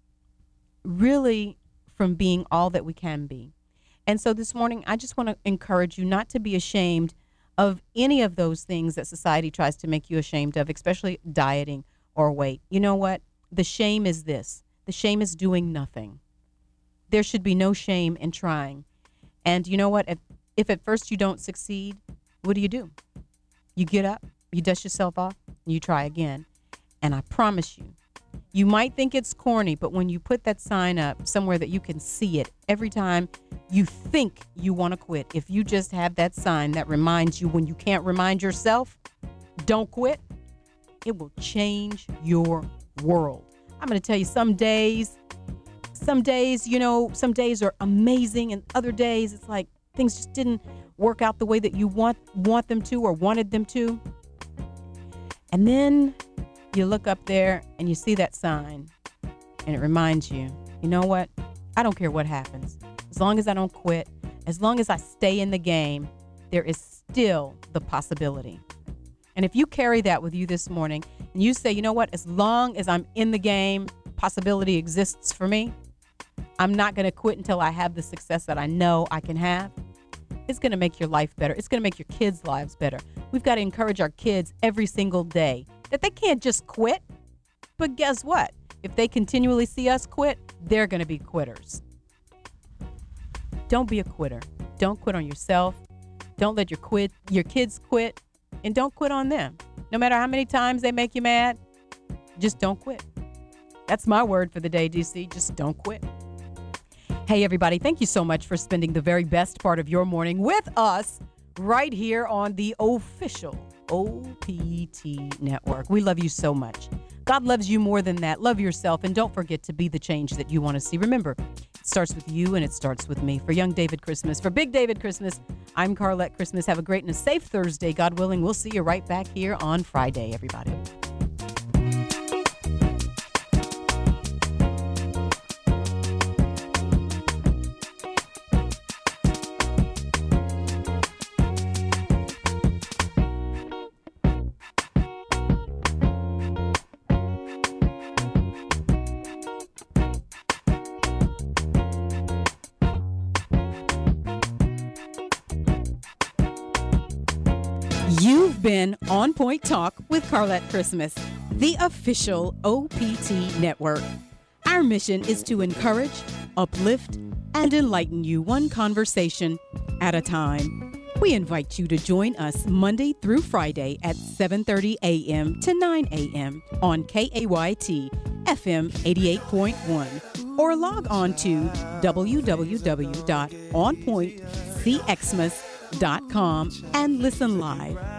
really from being all that we can be. And so this morning, I just want to encourage you not to be ashamed of any of those things that society tries to make you ashamed of, especially dieting or weight. You know what? The shame is this. The shame is doing nothing. There should be no shame in trying. And you know what? If, if at first you don't succeed, what do you do? You get up, you dust yourself off, and you try again. And I promise you, you might think it's corny, but when you put that sign up somewhere that you can see it every time you think you want to quit, if you just have that sign that reminds you when you can't remind yourself, don't quit, it will change your world. I'm going to tell you, some days, some days, you know, some days are amazing, and other days it's like things just didn't work out the way that you want want them to or wanted them to. And then you look up there and you see that sign and it reminds you, you know what? I don't care what happens. As long as I don't quit, as long as I stay in the game, there is still the possibility. And if you carry that with you this morning and you say, you know what? As long as I'm in the game, possibility exists for me. I'm not going to quit until I have the success that I know I can have. It's going to make your life better. It's going to make your kids' lives better. We've got to encourage our kids every single day that they can't just quit. But guess what? If they continually see us quit, they're going to be quitters. Don't be a quitter. Don't quit on yourself. Don't let your quit your kids quit, and don't quit on them. No matter how many times they make you mad, just don't quit. That's my word for the day, D C. Just don't quit. Hey, everybody, thank you so much for spending the very best part of your morning with us right here on the official O P T Network. We love you so much. God loves you more than that. Love yourself, and don't forget to be the change that you want to see. Remember, it starts with you, and it starts with me. For young David Christmas, for Big David Christmas, I'm Carlette Christmas. Have a great and a safe Thursday. God willing, we'll see you right back here on Friday, everybody. You've been On Point Talk with Carlette Christmas, the official O P T Network. Our mission is to encourage, uplift, and enlighten you one conversation at a time. We invite you to join us Monday through Friday at seven thirty a.m. to nine a.m. on K A Y T F M eighty-eight point one, or log on to w w w dot on point c xmas dot com and listen live.